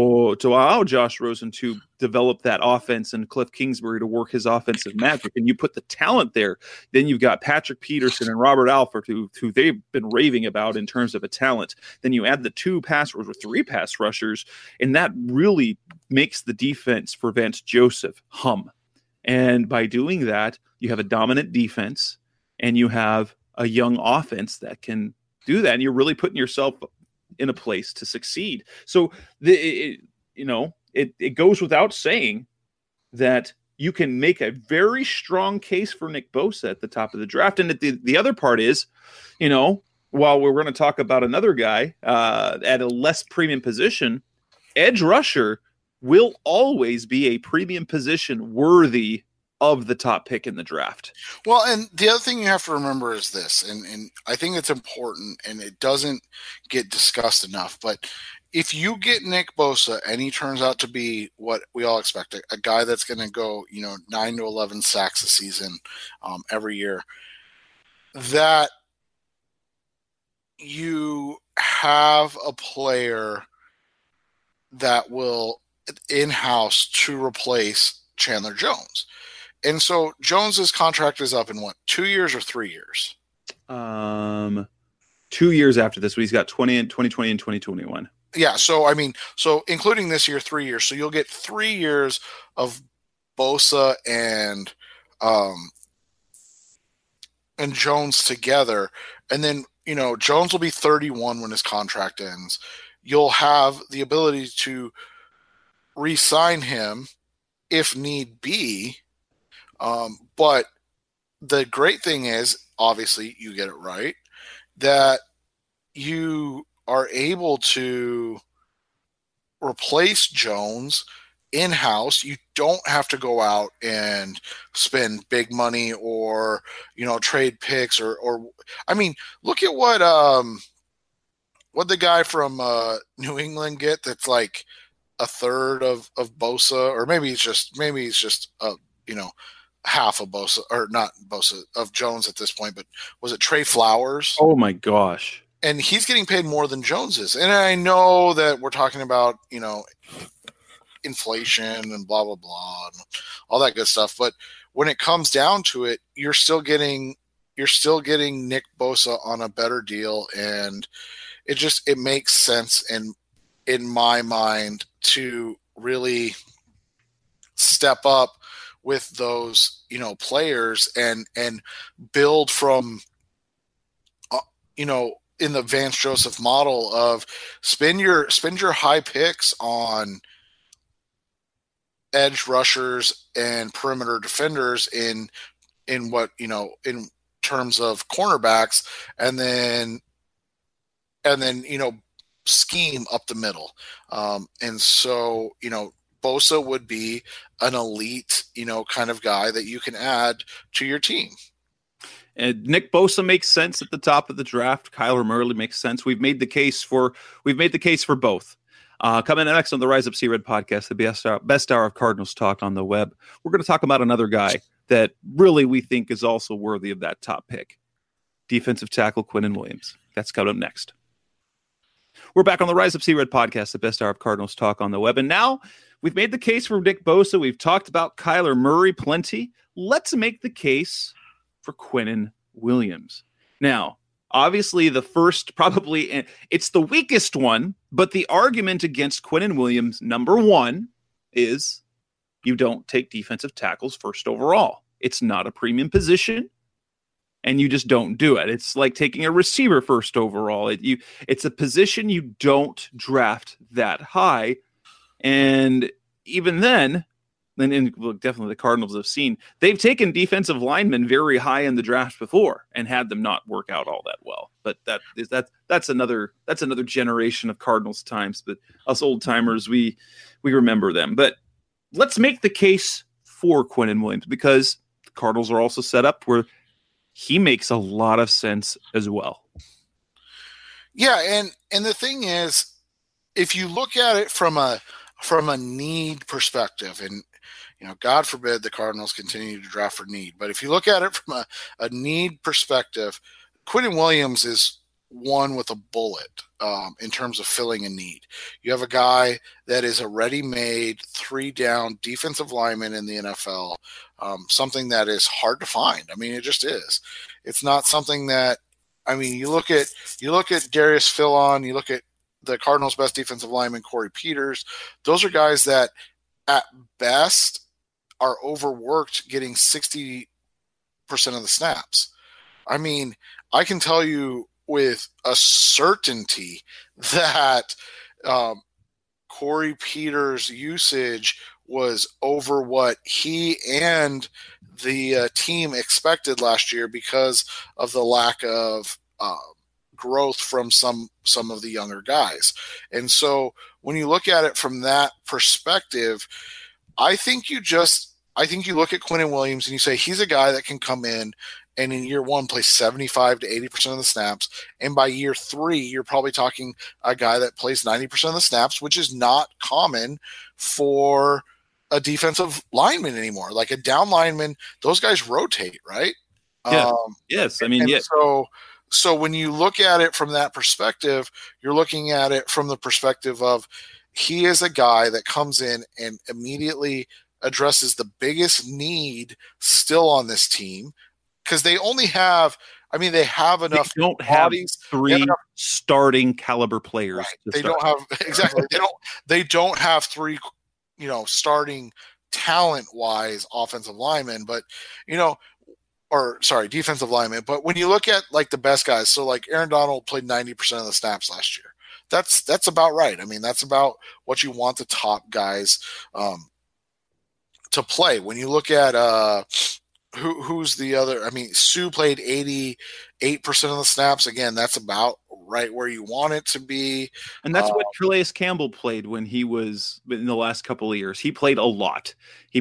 to develop that offense and Cliff Kingsbury to work his offensive magic. And you put the talent there. Then you've got Patrick Peterson and Robert Alford, who they've been raving about in terms of a talent. Then you add the 3 pass rushers, and that really makes the defense for Vance Joseph hum. And by doing that, you have a dominant defense and you have a young offense that can do that. And you're really putting yourself in a place to succeed. So it goes without saying that you can make a very strong case for Nick Bosa at the top of the draft. And the other part is, while we're going to talk about another guy at a less premium position, edge rusher will always be a premium position worthy of the top pick in the draft. Well, and the other thing you have to remember is this, and I think it's important, and it doesn't get discussed enough, but if you get Nick Bosa and he turns out to be what we all expect, a guy that's going to go, 9 to 11 sacks a season every year, that you have a player that will in-house to replace Chandler Jones. And so Jones's contract is up in 2 years or 3 years? 2 years after this, but he's got 2020 and 2021. Yeah, so including this year, 3 years. So you'll get 3 years of Bosa and Jones together, and then Jones will be 31 when his contract ends. You'll have the ability to re-sign him if need be, but the great thing is, obviously, you get it right, that you are able to replace Jones in-house. You don't have to go out and spend big money or, trade picks or look at what the guy from New England get that's like a third of Bosa, or maybe he's just half of Bosa, or not Bosa, of Jones at this point, but was it Trey Flowers? Oh my gosh. And he's getting paid more than Jones is. And I know that we're talking about, inflation and blah, blah, blah, and all that good stuff. But when it comes down to it, you're still getting Nick Bosa on a better deal. And it makes sense in my mind to really step up with those, players and build from, in the Vance Joseph model of spend your high picks on edge rushers and perimeter defenders in what, in terms of cornerbacks, and then scheme up the middle. And so, Bosa would be an elite, kind of guy that you can add to your team. And Nick Bosa makes sense at the top of the draft. Kyler Murray makes sense. We've made the case for both. Coming next on the Rise Up Sea Red podcast, the best hour of Cardinals talk on the web. We're going to talk about another guy that really we think is also worthy of that top pick. Defensive tackle Quinnen Williams. That's coming up next. We're back on the Rise Up Sea Red podcast, the best hour of Cardinals talk on the web. And now we've made the case for Nick Bosa. We've talked about Kyler Murray plenty. Let's make the case for Quinnen Williams. Now, obviously the first, probably, it's the weakest one, but the argument against Quinnen Williams, number one, is you don't take defensive tackles first overall. It's not a premium position, and you just don't do it. It's like taking a receiver first overall. It's a position you don't draft that high, and even then, and definitely the Cardinals have seen, they've taken defensive linemen very high in the draft before and had them not work out all that well. But that's another generation of Cardinals times. But us old timers, we remember them. But let's make the case for Quinnen Williams, because the Cardinals are also set up where he makes a lot of sense as well. Yeah, and the thing is, if you look at it from a need perspective, and God forbid the Cardinals continue to draft for need, but if you look at it from a need perspective, Quinnen Williams is one with a bullet in terms of filling a need. You have a guy that is a ready-made 3-down defensive lineman in the NFL, something that is hard to find. I mean, it just is. It's not something that, you look at Darius Philon, you look at the Cardinals' best defensive lineman, Corey Peters. Those are guys that at best are overworked getting 60% of the snaps. I can tell you with a certainty that Corey Peters' usage was over what he and the team expected last year because of the lack of growth from some of the younger guys. And so when you look at it from that perspective, I think you look at Quinnen Williams and you say he's a guy that can come in and in year one play 75 to 80% of the snaps. And by year 3, you're probably talking a guy that plays 90% of the snaps, which is not common for a defensive lineman anymore. Like a down lineman, those guys rotate, right? Yeah. Yes. I mean, yeah. So when you look at it from that perspective, you're looking at it from the perspective of he is a guy that comes in and immediately addresses the biggest need still on this team, because they only have, they have enough. They don't have three starting caliber players. Right. They don't have exactly. They don't have 3, starting talent wise offensive linemen, but defensive linemen. But when you look at like the best guys, so like Aaron Donald played 90% of the snaps last year. That's about right. I mean, that's about what you want the top guys to play. When you look at who's the other? I mean, Sue played 88% of the snaps. Again, that's about right where you want it to be. And that's what Calais Campbell played when he was in the last couple of years. He played a lot.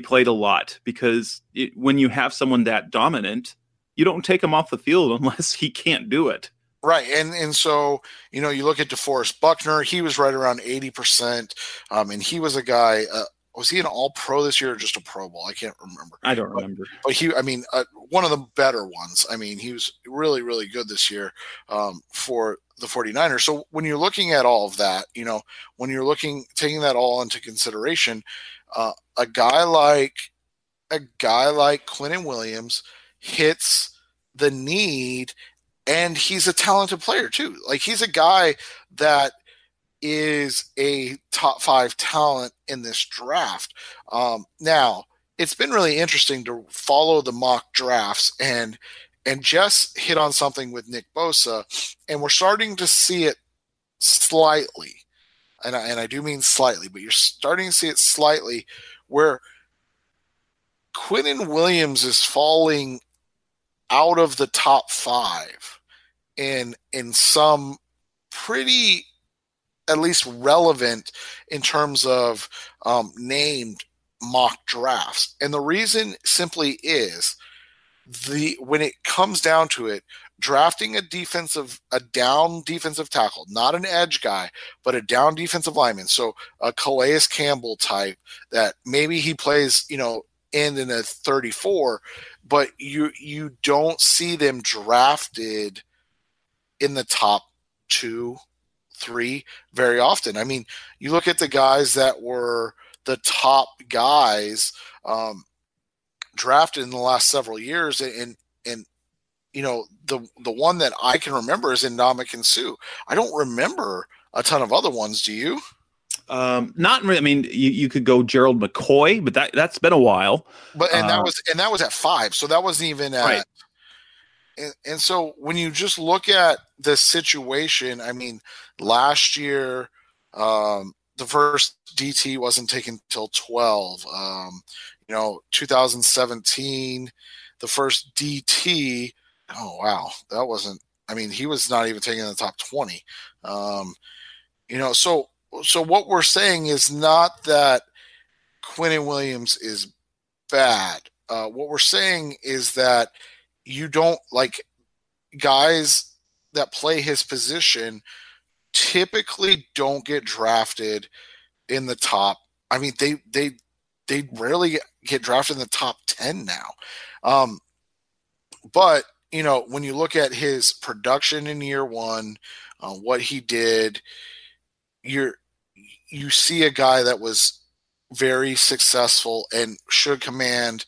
Because when you have someone that dominant, you don't take him off the field unless he can't do it. Right. And so, you look at DeForest Buckner, he was right around 80%. And he was a guy, was he an all-pro this year or just a Pro Bowl? I can't remember. I don't remember. But he, one of the better ones. I mean, he was really, really good this year for the 49ers. So when you're looking at all of that, when you're taking that all into consideration, a guy like Quinnen Williams hits the need, and he's a talented player too. Like, he's a guy that is a top 5 talent in this draft. Now, it's been really interesting to follow the mock drafts, and Jess hit on something with Nick Bosa, and we're starting to see it slightly. And I do mean slightly, but you're starting to see it slightly where Quinnen Williams is falling out of the top 5 in some pretty, at least relevant in terms of named mock drafts. And the reason simply is when it comes down to it, drafting a down defensive tackle, not an edge guy, but a down defensive lineman. So a Calais Campbell type that maybe he plays, in a 34, but you don't see them drafted in the top 2, 3 very often. I mean, you look at the guys that were the top guys drafted in the last several years, and the one that I can remember is Ndamukong Suh. I don't remember a ton of other ones. Do you? Not really. I mean, you could go Gerald McCoy, but that's been a while. But that was at 5, so that wasn't even at. Right. And so when you just look at the situation, I mean, last year, the first DT wasn't taken till 12. 2017, the first DT. Oh wow, that wasn't. I mean, he was not even taken in the top 20. So what we're saying is not that Quinnen Williams is bad. What we're saying is that you don't like guys that play his position typically don't get drafted in the top. I mean, they rarely get drafted in the top 10 now. But when you look at his production in year 1, what he did, you see a guy that was very successful and should command,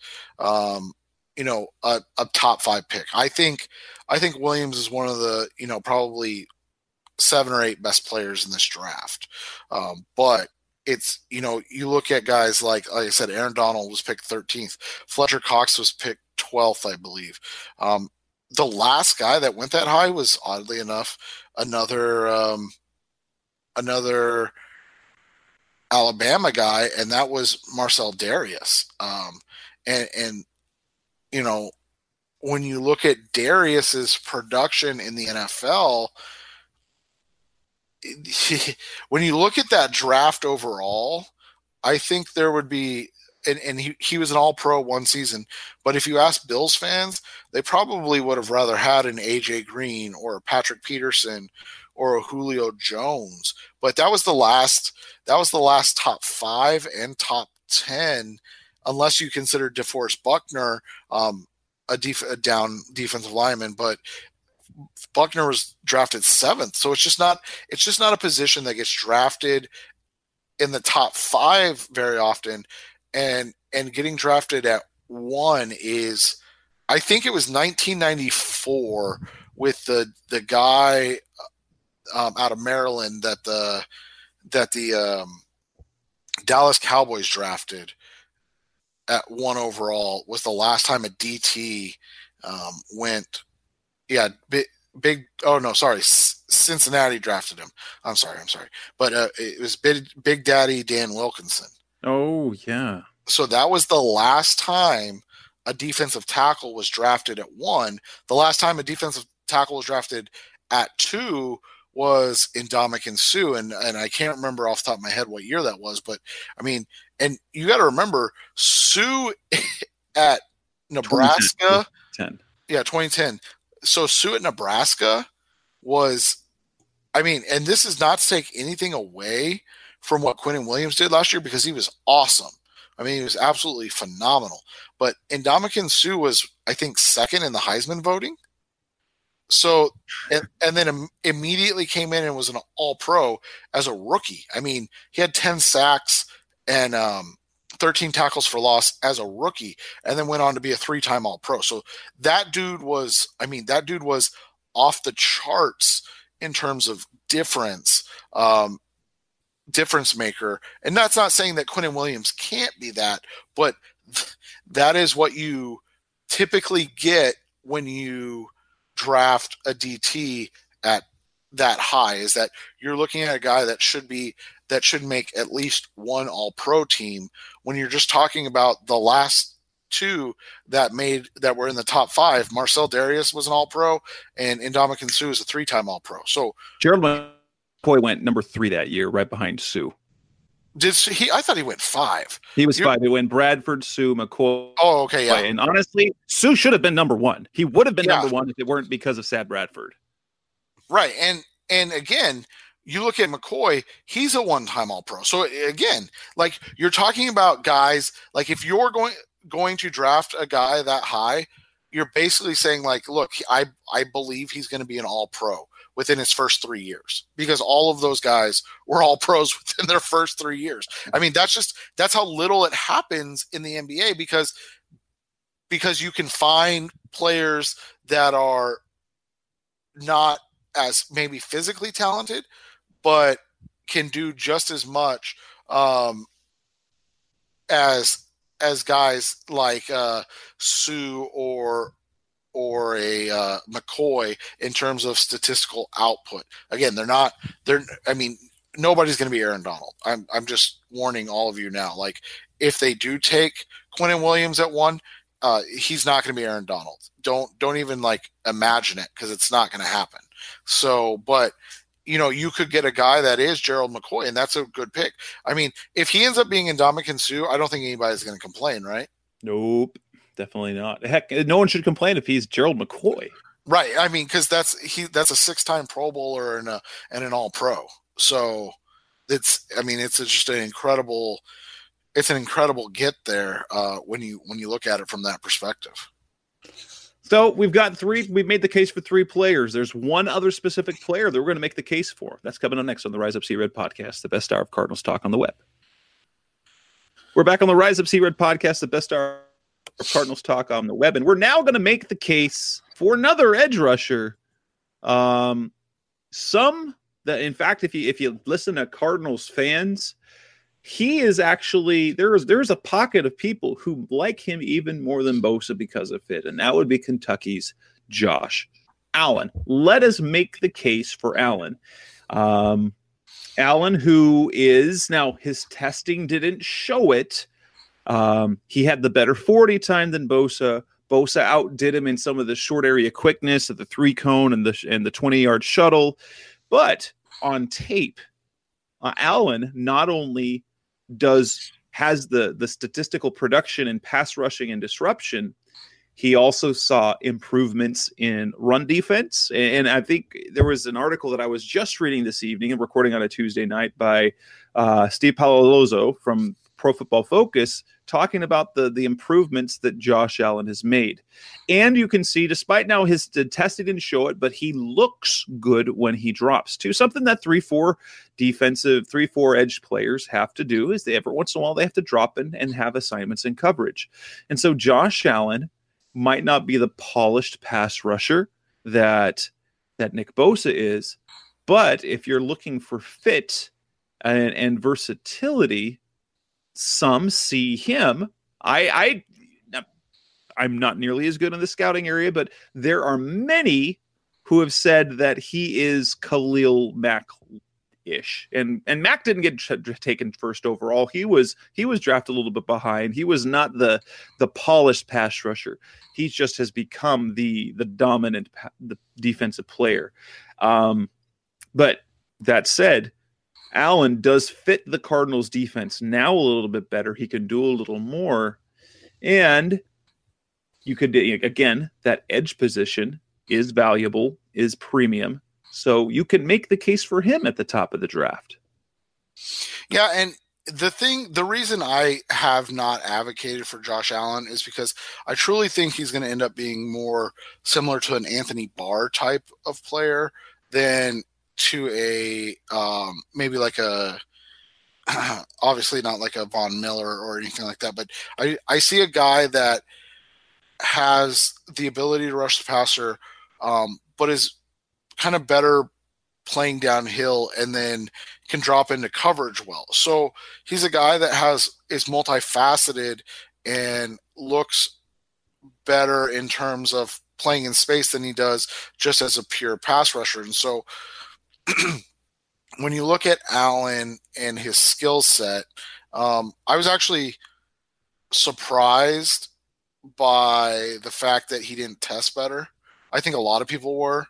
a top 5 pick. I think Williams is one of the, probably 7 or 8 best players in this draft. But it's, you look at guys like I said, Aaron Donald was picked 13th. Fletcher Cox was picked 12th, I believe. The last guy that went that high was, oddly enough, another Alabama guy, and that was Marcel Darius. And you know, when you look at Darius's production in the NFL, when you look at that draft overall, I think there would be, and he was an all-pro one season, but if you ask Bills fans, they probably would have rather had an AJ Green or a Patrick Peterson or a Julio Jones. But that was the last top 5 and top 10, unless you consider DeForest Buckner a down defensive lineman, but Buckner was drafted 7th. So it's just not a position that gets drafted in the top 5 very often. And getting drafted at 1 is, I think it was 1994 with the guy out of Maryland that the Dallas Cowboys drafted at 1 overall was the last time a DT went. Yeah, Cincinnati drafted him. I'm sorry. But it was Big Daddy Dan Wilkinson. Oh, yeah. So that was the last time a defensive tackle was drafted at 1. The last time a defensive tackle was drafted at 2 was Ndamukong Suh, and I can't remember off the top of my head what year that was, but I mean, and you got to remember, Suh at Nebraska, 2010. So Suh at Nebraska was, I mean, and this is not to take anything away from what Quinnen Williams did last year, because he was awesome. I mean, he was absolutely phenomenal. But Ndamukong Suh was, I think, 2nd in the Heisman voting. So, and then immediately came in and was an all-pro as a rookie. I mean, he had 10 sacks and 13 tackles for loss as a rookie, and then went on to be a 3-time all-pro. So that dude was off the charts in terms of difference maker. And that's not saying that Quinnen Williams can't be that, but that is what you typically get when you draft a DT at that high, is that you're looking at a guy that should make at least one all-pro team, when you're just talking about the last 2 that were in the top 5. Marcel Darius was an all-pro, and Ndamukong Suh is a 3-time all-pro. So Gerald McCoy went number 3 that year, right behind Suh. Did he? I thought he went 5. He was 5. It went Bradford, Suh, McCoy. Oh, okay, yeah. And honestly, Suh should have been number 1. He would have been number 1 if it weren't because of Sad Bradford. Right, and again, you look at McCoy, he's a 1-time all-pro. So again, like, you're talking about guys, like, if you're going to draft a guy that high, you're basically saying, like, look, I believe he's going to be an all-pro within his first 3 years, because all of those guys were all pros within their first 3 years. I mean, that's how little it happens in the NBA, because you can find players that are not as maybe physically talented, but can do just as much as guys like Suh or a McCoy in terms of statistical output. Again, nobody's going to be Aaron Donald. I'm just warning all of you now. Like, if they do take Quinnen Williams at 1, he's not going to be Aaron Donald. Don't even like imagine it, because it's not going to happen. So, but you could get a guy that is Gerald McCoy, and that's a good pick. I mean, if he ends up being Ndamukong Suh, I don't think anybody's going to complain, right? Nope, definitely not. Heck, no one should complain if he's Gerald McCoy. Right. I mean, because that's a 6-time Pro Bowler and an All-Pro. So it's just an incredible get there when you look at it from that perspective. So we've got 3. We've made the case for 3 players. There's one other specific player that we're going to make the case for. That's coming up next on the Rise Up See Red podcast, the best hour of Cardinals talk on the web. We're back on the Rise Up See Red podcast, the best hour of Cardinals talk on the web, and we're now going to make the case for another edge rusher. In fact, if you listen to Cardinals fans, he is actually there's a pocket of people who like him even more than Bosa because of fit, and that would be Kentucky's Josh Allen. Let us make the case for Allen. Allen, who is now, his testing didn't show it. He had the better 40 time than Bosa. Bosa outdid him in some of the short area quickness of the 3-cone and the 20-yard shuttle. But on tape, Allen not only has the statistical production in pass rushing and disruption, he also saw improvements in run defense. And I think there was an article that I was just reading this evening and recording on a Tuesday night by Steve Palazzolo from Pro Football Focus, talking about the improvements that Josh Allen has made. And you can see, despite now his testing didn't show it, but he looks good when he drops too. Something that 3-4 edge players have to do is every once in a while they have to drop in and have assignments in coverage. And so Josh Allen might not be the polished pass rusher that Nick Bosa is, but if you're looking for fit and versatility, some see him. I'm not nearly as good in the scouting area, but there are many who have said that he is Khalil Mack-ish. And Mack didn't get taken first overall. He was drafted a little bit behind. He was not the polished pass rusher. He just has become the dominant the defensive player. But that said, Allen does fit the Cardinals defense now a little bit better. He can do a little more. And you could, again, that edge position is valuable, is premium. So you can make the case for him at the top of the draft. Yeah, and the reason I have not advocated for Josh Allen is because I truly think he's going to end up being more similar to an Anthony Barr type of player than to a maybe like a obviously not like a Von Miller or anything like that, but I see a guy that has the ability to rush the passer, but is kind of better playing downhill and then can drop into coverage well. So he's a guy that is multifaceted and looks better in terms of playing in space than he does just as a pure pass rusher. And so when you look at Allen and his skill set, I was actually surprised by the fact that he didn't test better. I think a lot of people were,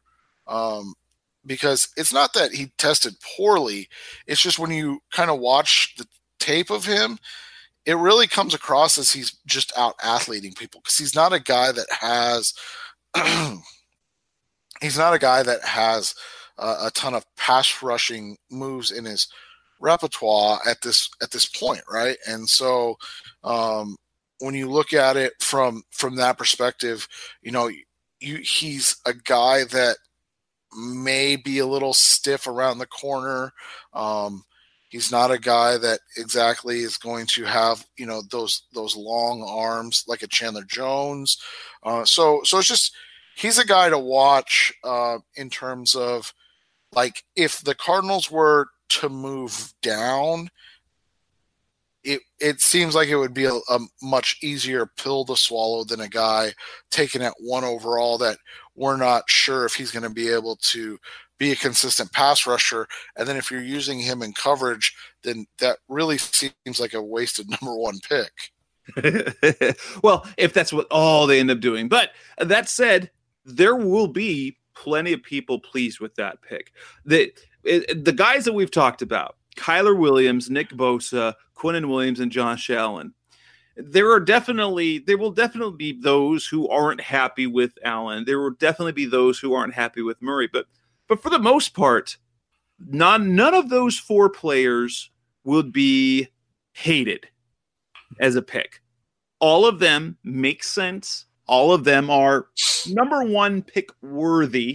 because it's not that he tested poorly. It's just when you kind of watch the tape of him, it really comes across as he's just out athleting people, because he's not a guy that has a ton of pass rushing moves in his repertoire at this point, right? And so when you look at it from that perspective, he's a guy that may be a little stiff around the corner. He's not a guy that exactly is going to have, those long arms like a Chandler Jones. So it's just, he's a guy to watch in terms of, like, if the Cardinals were to move down, it seems like it would be a much easier pill to swallow than a guy taken at 1 overall that we're not sure if he's going to be able to be a consistent pass rusher. And then if you're using him in coverage, then that really seems like a wasted number 1 pick. Well, if that's what all they end up doing. But that said, there will be plenty of people pleased with that pick. The guys that we've talked about, Kyler Williams, Nick Bosa, Quinnen Williams, and Josh Allen, there will definitely be those who aren't happy with Allen. There will definitely be those who aren't happy with Murray. But for the most part, none of those 4 players would be hated as a pick. All of them make sense. All of them are number 1 pick worthy.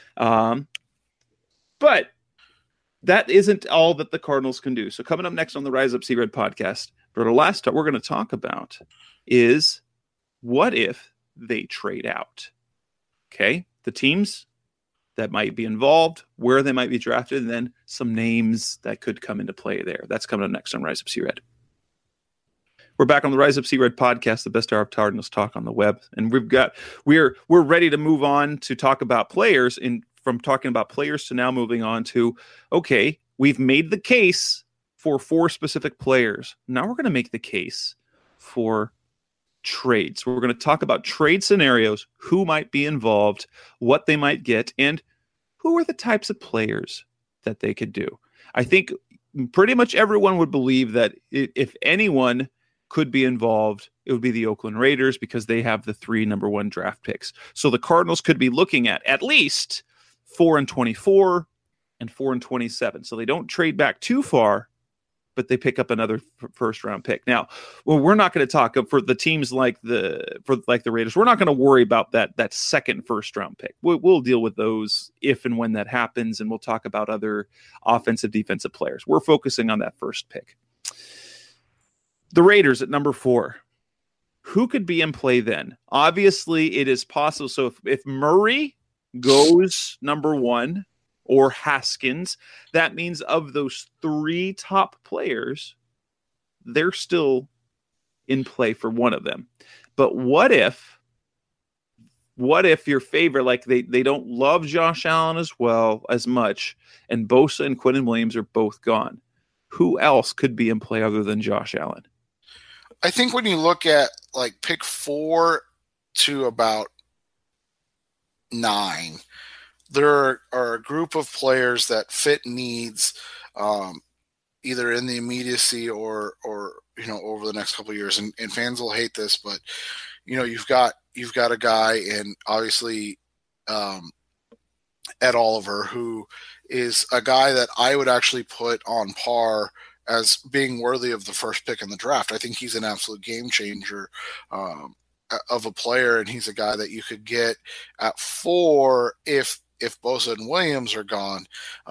But that isn't all that the Cardinals can do. So coming up next on the Rise Up Sea Red podcast, for the last we're going to talk about is, what if they trade out? Okay, the teams that might be involved, where they might be drafted, and then some names that could come into play there. That's coming up next on Rise Up Sea Red. We're back on the Rise Up Sea Red podcast, the best hour of Cardinals talk on the web, and we're ready to move on to talk about players. From talking about players to now moving on to, okay, we've made the case for 4 specific players. Now we're going to make the case for trades. We're going to talk about trade scenarios, who might be involved, what they might get, and who are the types of players that they could do. I think pretty much everyone would believe that if anyone could be involved, it would be the Oakland Raiders because they have the 3 number 1 draft picks. So the Cardinals could be looking at least 4-24 and 4-27. So they don't trade back too far, but they pick up another first round pick. Now, well, we're not going to talk for the teams like the Raiders. We're not going to worry about that second first round pick. We'll deal with those if and when that happens, and we'll talk about other offensive, defensive players. We're focusing on that first pick. The Raiders at number 4. Who could be in play then? Obviously, it is possible. So if Murray goes number 1 or Haskins, that means of those 3 top players, they're still in play for one of them. But what if your favorite, like they don't love Josh Allen as much, and Bosa and Quinnen Williams are both gone? Who else could be in play other than Josh Allen? I think when you look at like pick 4 to about 9, there are a group of players that fit needs, either in the immediacy or over the next couple of years. And fans will hate this, but you've got a guy, and obviously Ed Oliver, who is a guy that I would actually put on par as being worthy of the first pick in the draft. I think he's an absolute game changer of a player, and he's a guy that you could get at 4 if Bosa and Williams are gone.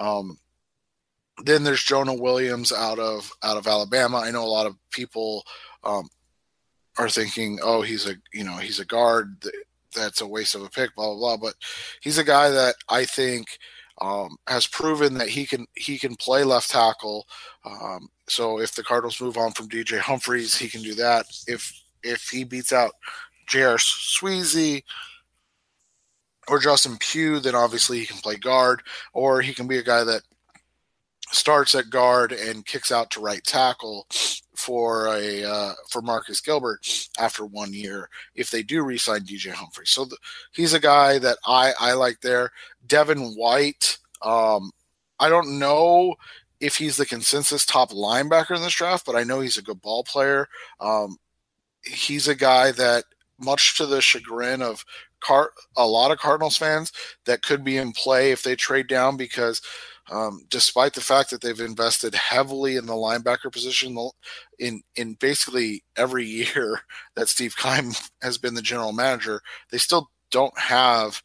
Then there's Jonah Williams out of Alabama. I know a lot of people are thinking, oh, he's a guard. That's a waste of a pick, blah, blah, blah. But he's a guy that I think has proven that he can play left tackle. So if the Cardinals move on from DJ Humphries, he can do that. If he beats out J.R. Sweezy or Justin Pugh, then obviously he can play guard, or he can be a guy that starts at guard and kicks out to right tackle for Marcus Gilbert after 1 year if they do re-sign DJ Humphrey. So he's a guy that I like there. Devin White, I don't know if he's the consensus top linebacker in this draft, but I know he's a good ball player. He's a guy that, much to the chagrin of a lot of Cardinals fans, that could be in play if they trade down, because despite the fact that they've invested heavily in the linebacker position in basically every year that Steve Keim has been the general manager, they still don't have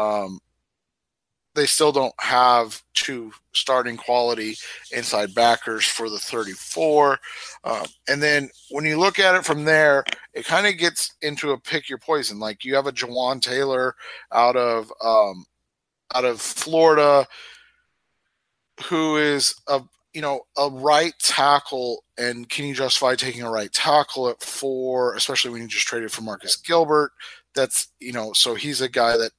two starting quality inside backers for the 34. And then when you look at it from there, it kind of gets into a pick your poison. Like, you have a Jawan Taylor out of Florida, who is a right tackle, and can you justify taking a right tackle at 4, especially when you just traded for Marcus Gilbert? That's, so he's a guy that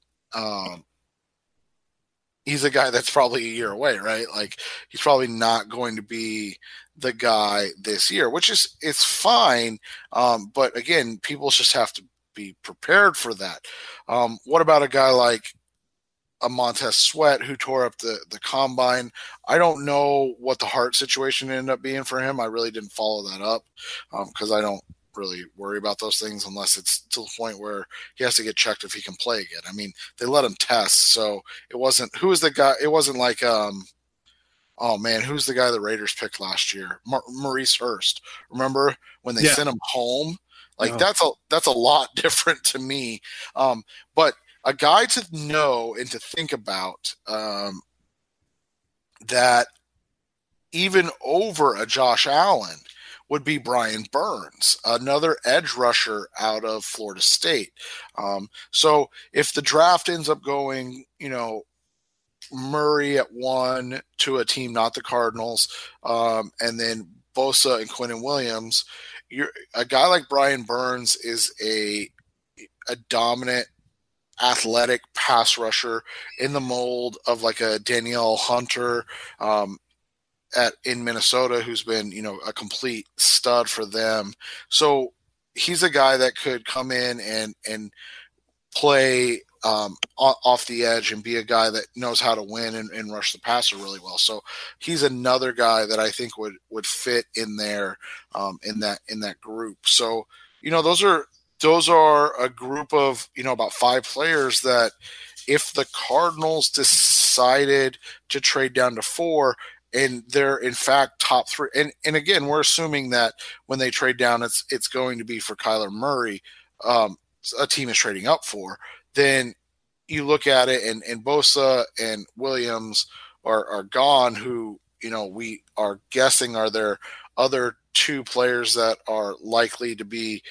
that's probably a year away, right? Like, he's probably not going to be the guy this year, which is, it's fine. But again, people just have to be prepared for that. What about a guy like a Montez Sweat, who tore up the combine? I don't know what the heart situation ended up being for him. I really didn't follow that up because I don't really worry about those things unless it's to the point where he has to get checked if he can play again. I mean, they let him test, so it wasn't, who was the guy? It wasn't like, oh man, who's the guy the Raiders picked last year? Maurice Hurst. Remember when they sent him home? Like, that's a lot different to me. But a guy to know and to think about that even over a Josh Allen would be Brian Burns, another edge rusher out of Florida State. So if the draft ends up going, Murray at 1 to a team, not the Cardinals, and then Bosa and Quinnen Williams, a guy like Brian Burns is a dominant athletic pass rusher in the mold of like a Danielle Hunter. in Minnesota, who's been, a complete stud for them. So he's a guy that could come in and play off the edge and be a guy that knows how to win and rush the passer really well. So he's another guy that I think would fit in there in that group. So, those are a group of, about 5 players that if the Cardinals decided to trade down to 4 and they're in fact top 3, and again, we're assuming that when they trade down, it's going to be for Kyler Murray, a team is trading up for, then you look at it and Bosa and Williams are gone, who, we are guessing are there other 2 players that are likely to be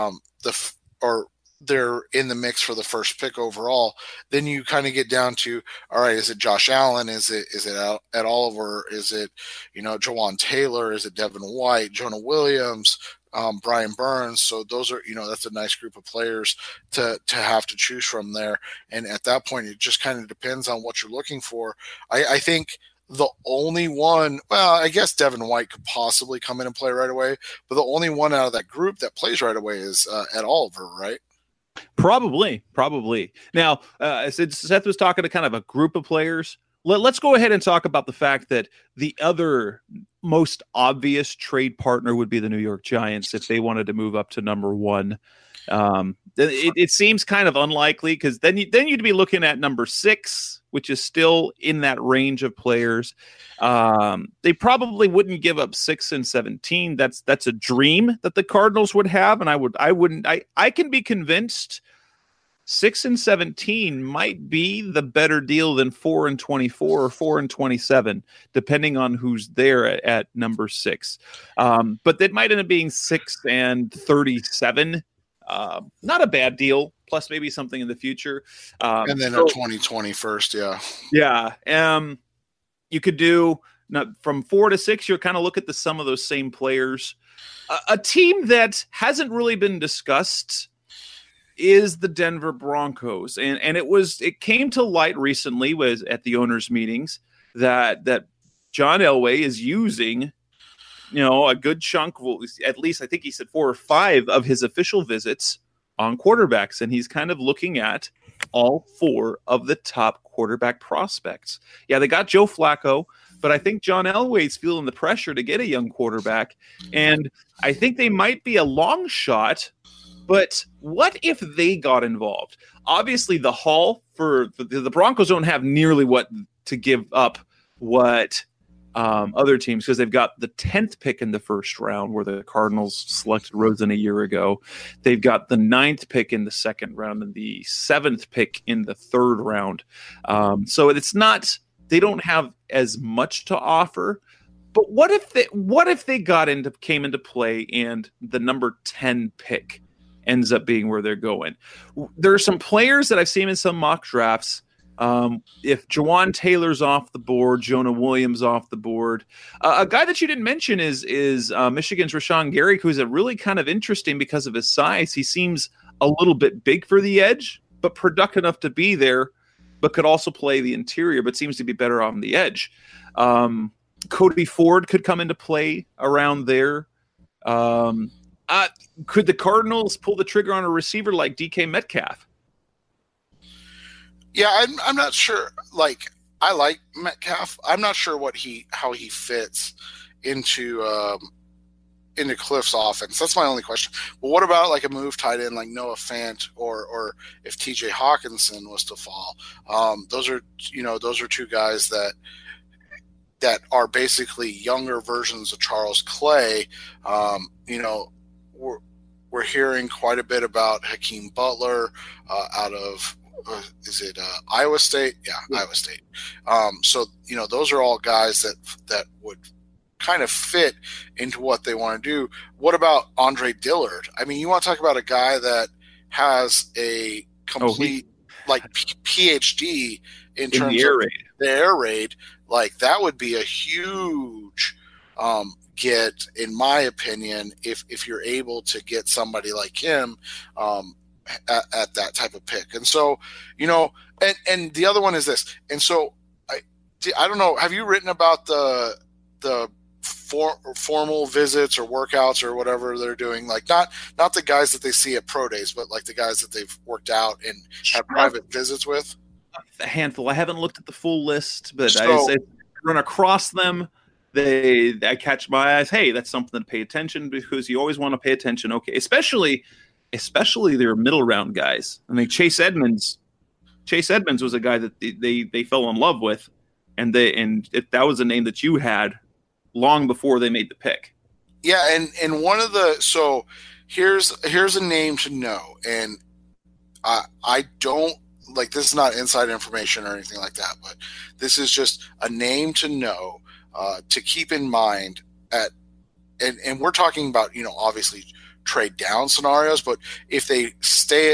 they're in the mix for the first pick overall. Then you kind of get down to, all right, is it Josh Allen? Is it Ed Oliver? Is it, Jawan Taylor? Is it Devin White, Jonah Williams, Brian Burns? So those are, that's a nice group of players to have to choose from there. And at that point, it just kind of depends on what you're looking for. I think the only one, well, I guess Devin White could possibly come in and play right away, but the only one out of that group that plays right away is Ed Oliver, right? Probably. Now, since Seth was talking to kind of a group of players, let's go ahead and talk about the fact that the other most obvious trade partner would be the New York Giants if they wanted to move up to number 1. It seems kind of unlikely, because then you'd be looking at number 6, which is still in that range of players. They probably wouldn't give up 6 and 17. That's a dream that the Cardinals would have, and I can be convinced 6 and 17 might be the better deal than 4 and 24 or 4 and 27, depending on who's there at number 6. But that might end up being 6 and 37. Not a bad deal, plus maybe something in the future. And then a 2020 first, yeah. Yeah. You could do from 4 to 6, you'll kind of look at some of those same players. A team that hasn't really been discussed is the Denver Broncos. And it came to light recently was at the owners' meetings that John Elway is using a good chunk, at least I think he said 4 or 5 of his official visits on quarterbacks. And he's kind of looking at all 4 of the top quarterback prospects. Yeah, they got Joe Flacco, but I think John Elway's feeling the pressure to get a young quarterback. And I think they might be a long shot, but what if they got involved? Obviously, the haul for the Broncos don't have nearly what to give up what other teams, because they've got the 10th pick in the first round, where the Cardinals selected Rosen a year ago. They've got the 9th pick in the second round and the 7th pick in the third round. So it's not, they don't have as much to offer. But what if they came into play and the number 10 pick ends up being where they're going? There are some players that I've seen in some mock drafts. If Jawan Taylor's off the board, Jonah Williams off the board, a guy that you didn't mention is Michigan's Rashawn Gary, who's a really kind of interesting because of his size. He seems a little bit big for the edge, but productive enough to be there, but could also play the interior, but seems to be better on the edge. Cody Ford could come into play around there. Could the Cardinals pull the trigger on a receiver like DK Metcalf? Yeah, I'm not sure. Like, I like Metcalf. I'm not sure how he fits into Cliff's offense. That's my only question. But what about like a move tight end like Noah Fant or if TJ Hawkinson was to fall? Those are 2 guys that are basically younger versions of Charles Clay. We're hearing quite a bit about Hakeem Butler out of is it Iowa State? Yeah, Iowa State. So those are all guys that would kind of fit into what they want to do. What about Andre Dillard? I mean, you want to talk about a guy that has a complete PhD in terms of the air raid. Like, that would be a huge get, in my opinion, if you're able to get somebody like him at that type of pick. And so, and the other one is this. And so I don't know, have you written about the formal visits or workouts or whatever they're doing, like not the guys that they see at pro days, but like the guys that they've worked out and have private visits with? A handful. I haven't looked at the full list, but I run across them. I catch my eyes. Hey, that's something to pay attention, because you always want to pay attention. Okay, especially their middle round guys. I mean, Chase Edmonds was a guy that they fell in love with, and that was a name that you had long before they made the pick. Yeah, and one of the so here's a name to know, and I don't like, this is not inside information or anything like that, but this is just a name to know, to keep in mind and we're talking about, obviously trade down scenarios, but if they stay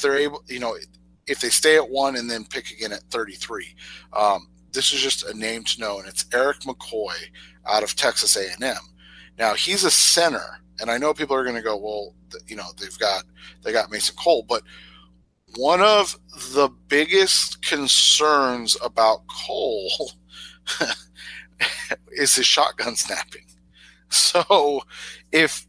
at 1 and then pick again at 33, this is just a name to know, and it's Erik McCoy out of Texas A&M. Now, he's a center, and I know people are going to go, well, they got Mason Cole, but one of the biggest concerns about Cole is his shotgun snapping. So if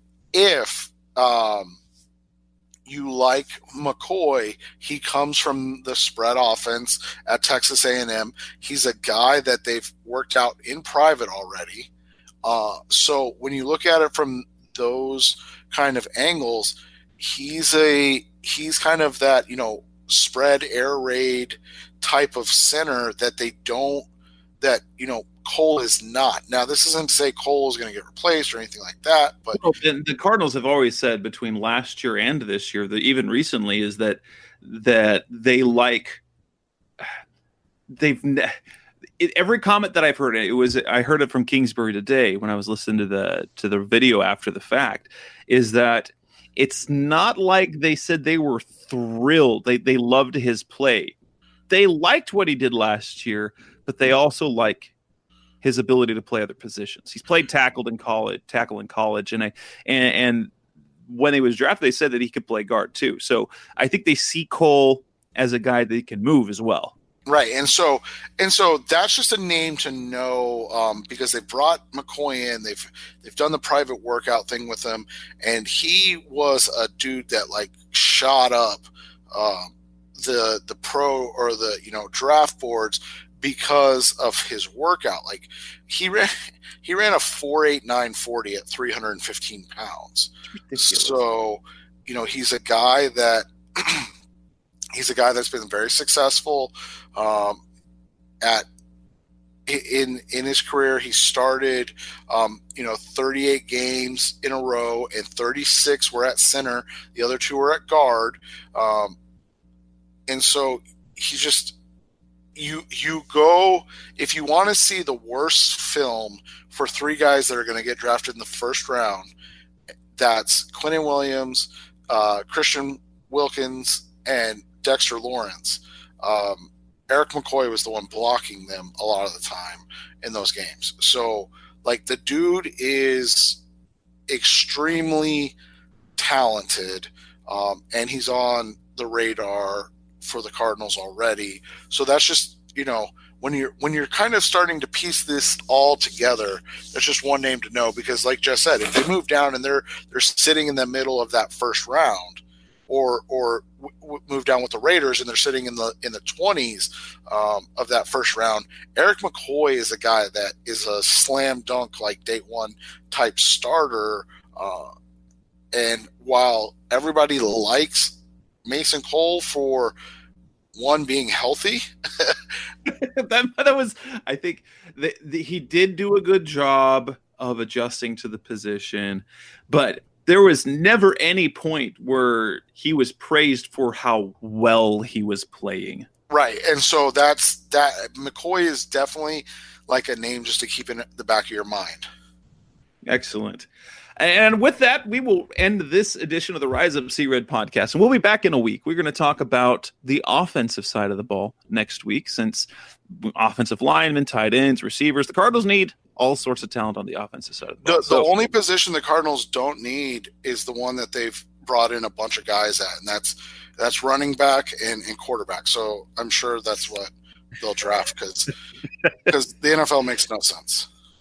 you like McCoy, he comes from the spread offense at Texas A&M. He's a guy that they've worked out in private already. So when you look at it from those kind of angles, he's kind of that, spread air raid type of center that Cole is not. Now, this isn't to say Cole is going to get replaced or anything like that, but the Cardinals have always said between last year and this year, that even recently, is that they like every comment that I've heard. I heard it from Kingsbury today when I was listening to the video after the fact, is that it's not like they said they were thrilled. They loved his play. They liked what he did last year, but they also like his ability to play other positions. He's played tackle in college, and when he was drafted, they said that he could play guard too. So I think they see Cole as a guy that can move as well. Right, and so that's just a name to know, because they brought McCoy in. They've done the private workout thing with him, and he was a dude that like shot up the pro or the draft boards because of his workout. Like he ran a 4.89 at 315 pounds. So he's a guy that he's a guy that's been very successful in his career. He started 38 games in a row, and 36 were at center. The other 2 were at guard. And so he's just you go, if you want to see the worst film for 3 guys that are going to get drafted in the first round, that's Quinnen Williams, Christian Wilkins, and Dexter Lawrence. Erik McCoy was the one blocking them a lot of the time in those games. So, like, the dude is extremely talented, and he's on the radar for the Cardinals already. So that's just, when you're kind of starting to piece this all together, that's just one name to know, because like Jess said, if they move down and they're sitting in the middle of that first round, or move down with the Raiders and they're sitting in the 20s of that first round, Erik McCoy is a guy that is a slam dunk, like day one type starter. And while everybody likes Mason Cole for one being healthy, that was, I think he did do a good job of adjusting to the position, but there was never any point where he was praised for how well he was playing. Right. And so that McCoy is definitely like a name just to keep in the back of your mind. Excellent. And with that, we will end this edition of the Rise Up Sea Red podcast. And we'll be back in a week. We're going to talk about the offensive side of the ball next week, since offensive linemen, tight ends, receivers, the Cardinals need all sorts of talent on the offensive side of the ball. The only position the Cardinals don't need is the one that they've brought in a bunch of guys at, and that's running back and quarterback. So I'm sure that's what they'll draft, because the NFL makes no sense.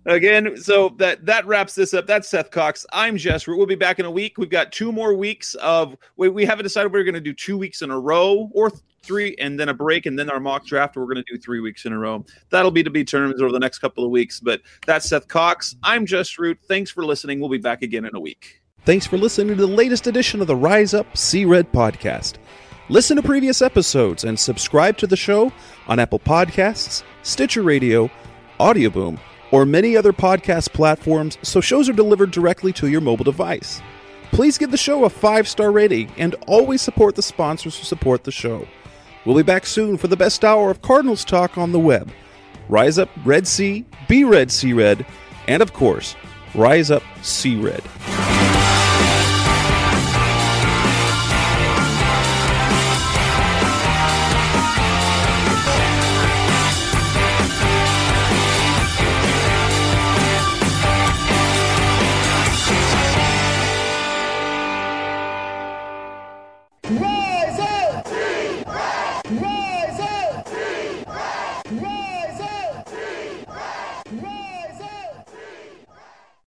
Again, so that wraps this up. That's Seth Cox. I'm Jess Root. We'll be back in a week. We've got 2 more weeks of we haven't decided we're going to do 2 weeks in a row or 3 and then a break and then our mock draft. We're going to do 3 weeks in a row. That'll be to be determined over the next couple of weeks. But that's Seth Cox. I'm Jess Root. Thanks for listening. We'll be back again in a week. Thanks for listening to the latest edition of the Rise Up, See Red podcast. Listen to previous episodes and subscribe to the show on Apple Podcasts, Stitcher Radio, Audioboom, or many other podcast platforms so shows are delivered directly to your mobile device. Please give the show a 5-star rating and always support the sponsors who support the show. We'll be back soon for the best hour of Cardinals talk on the web. Rise up, Red Sea, be red, see red, and of course, rise up, see red.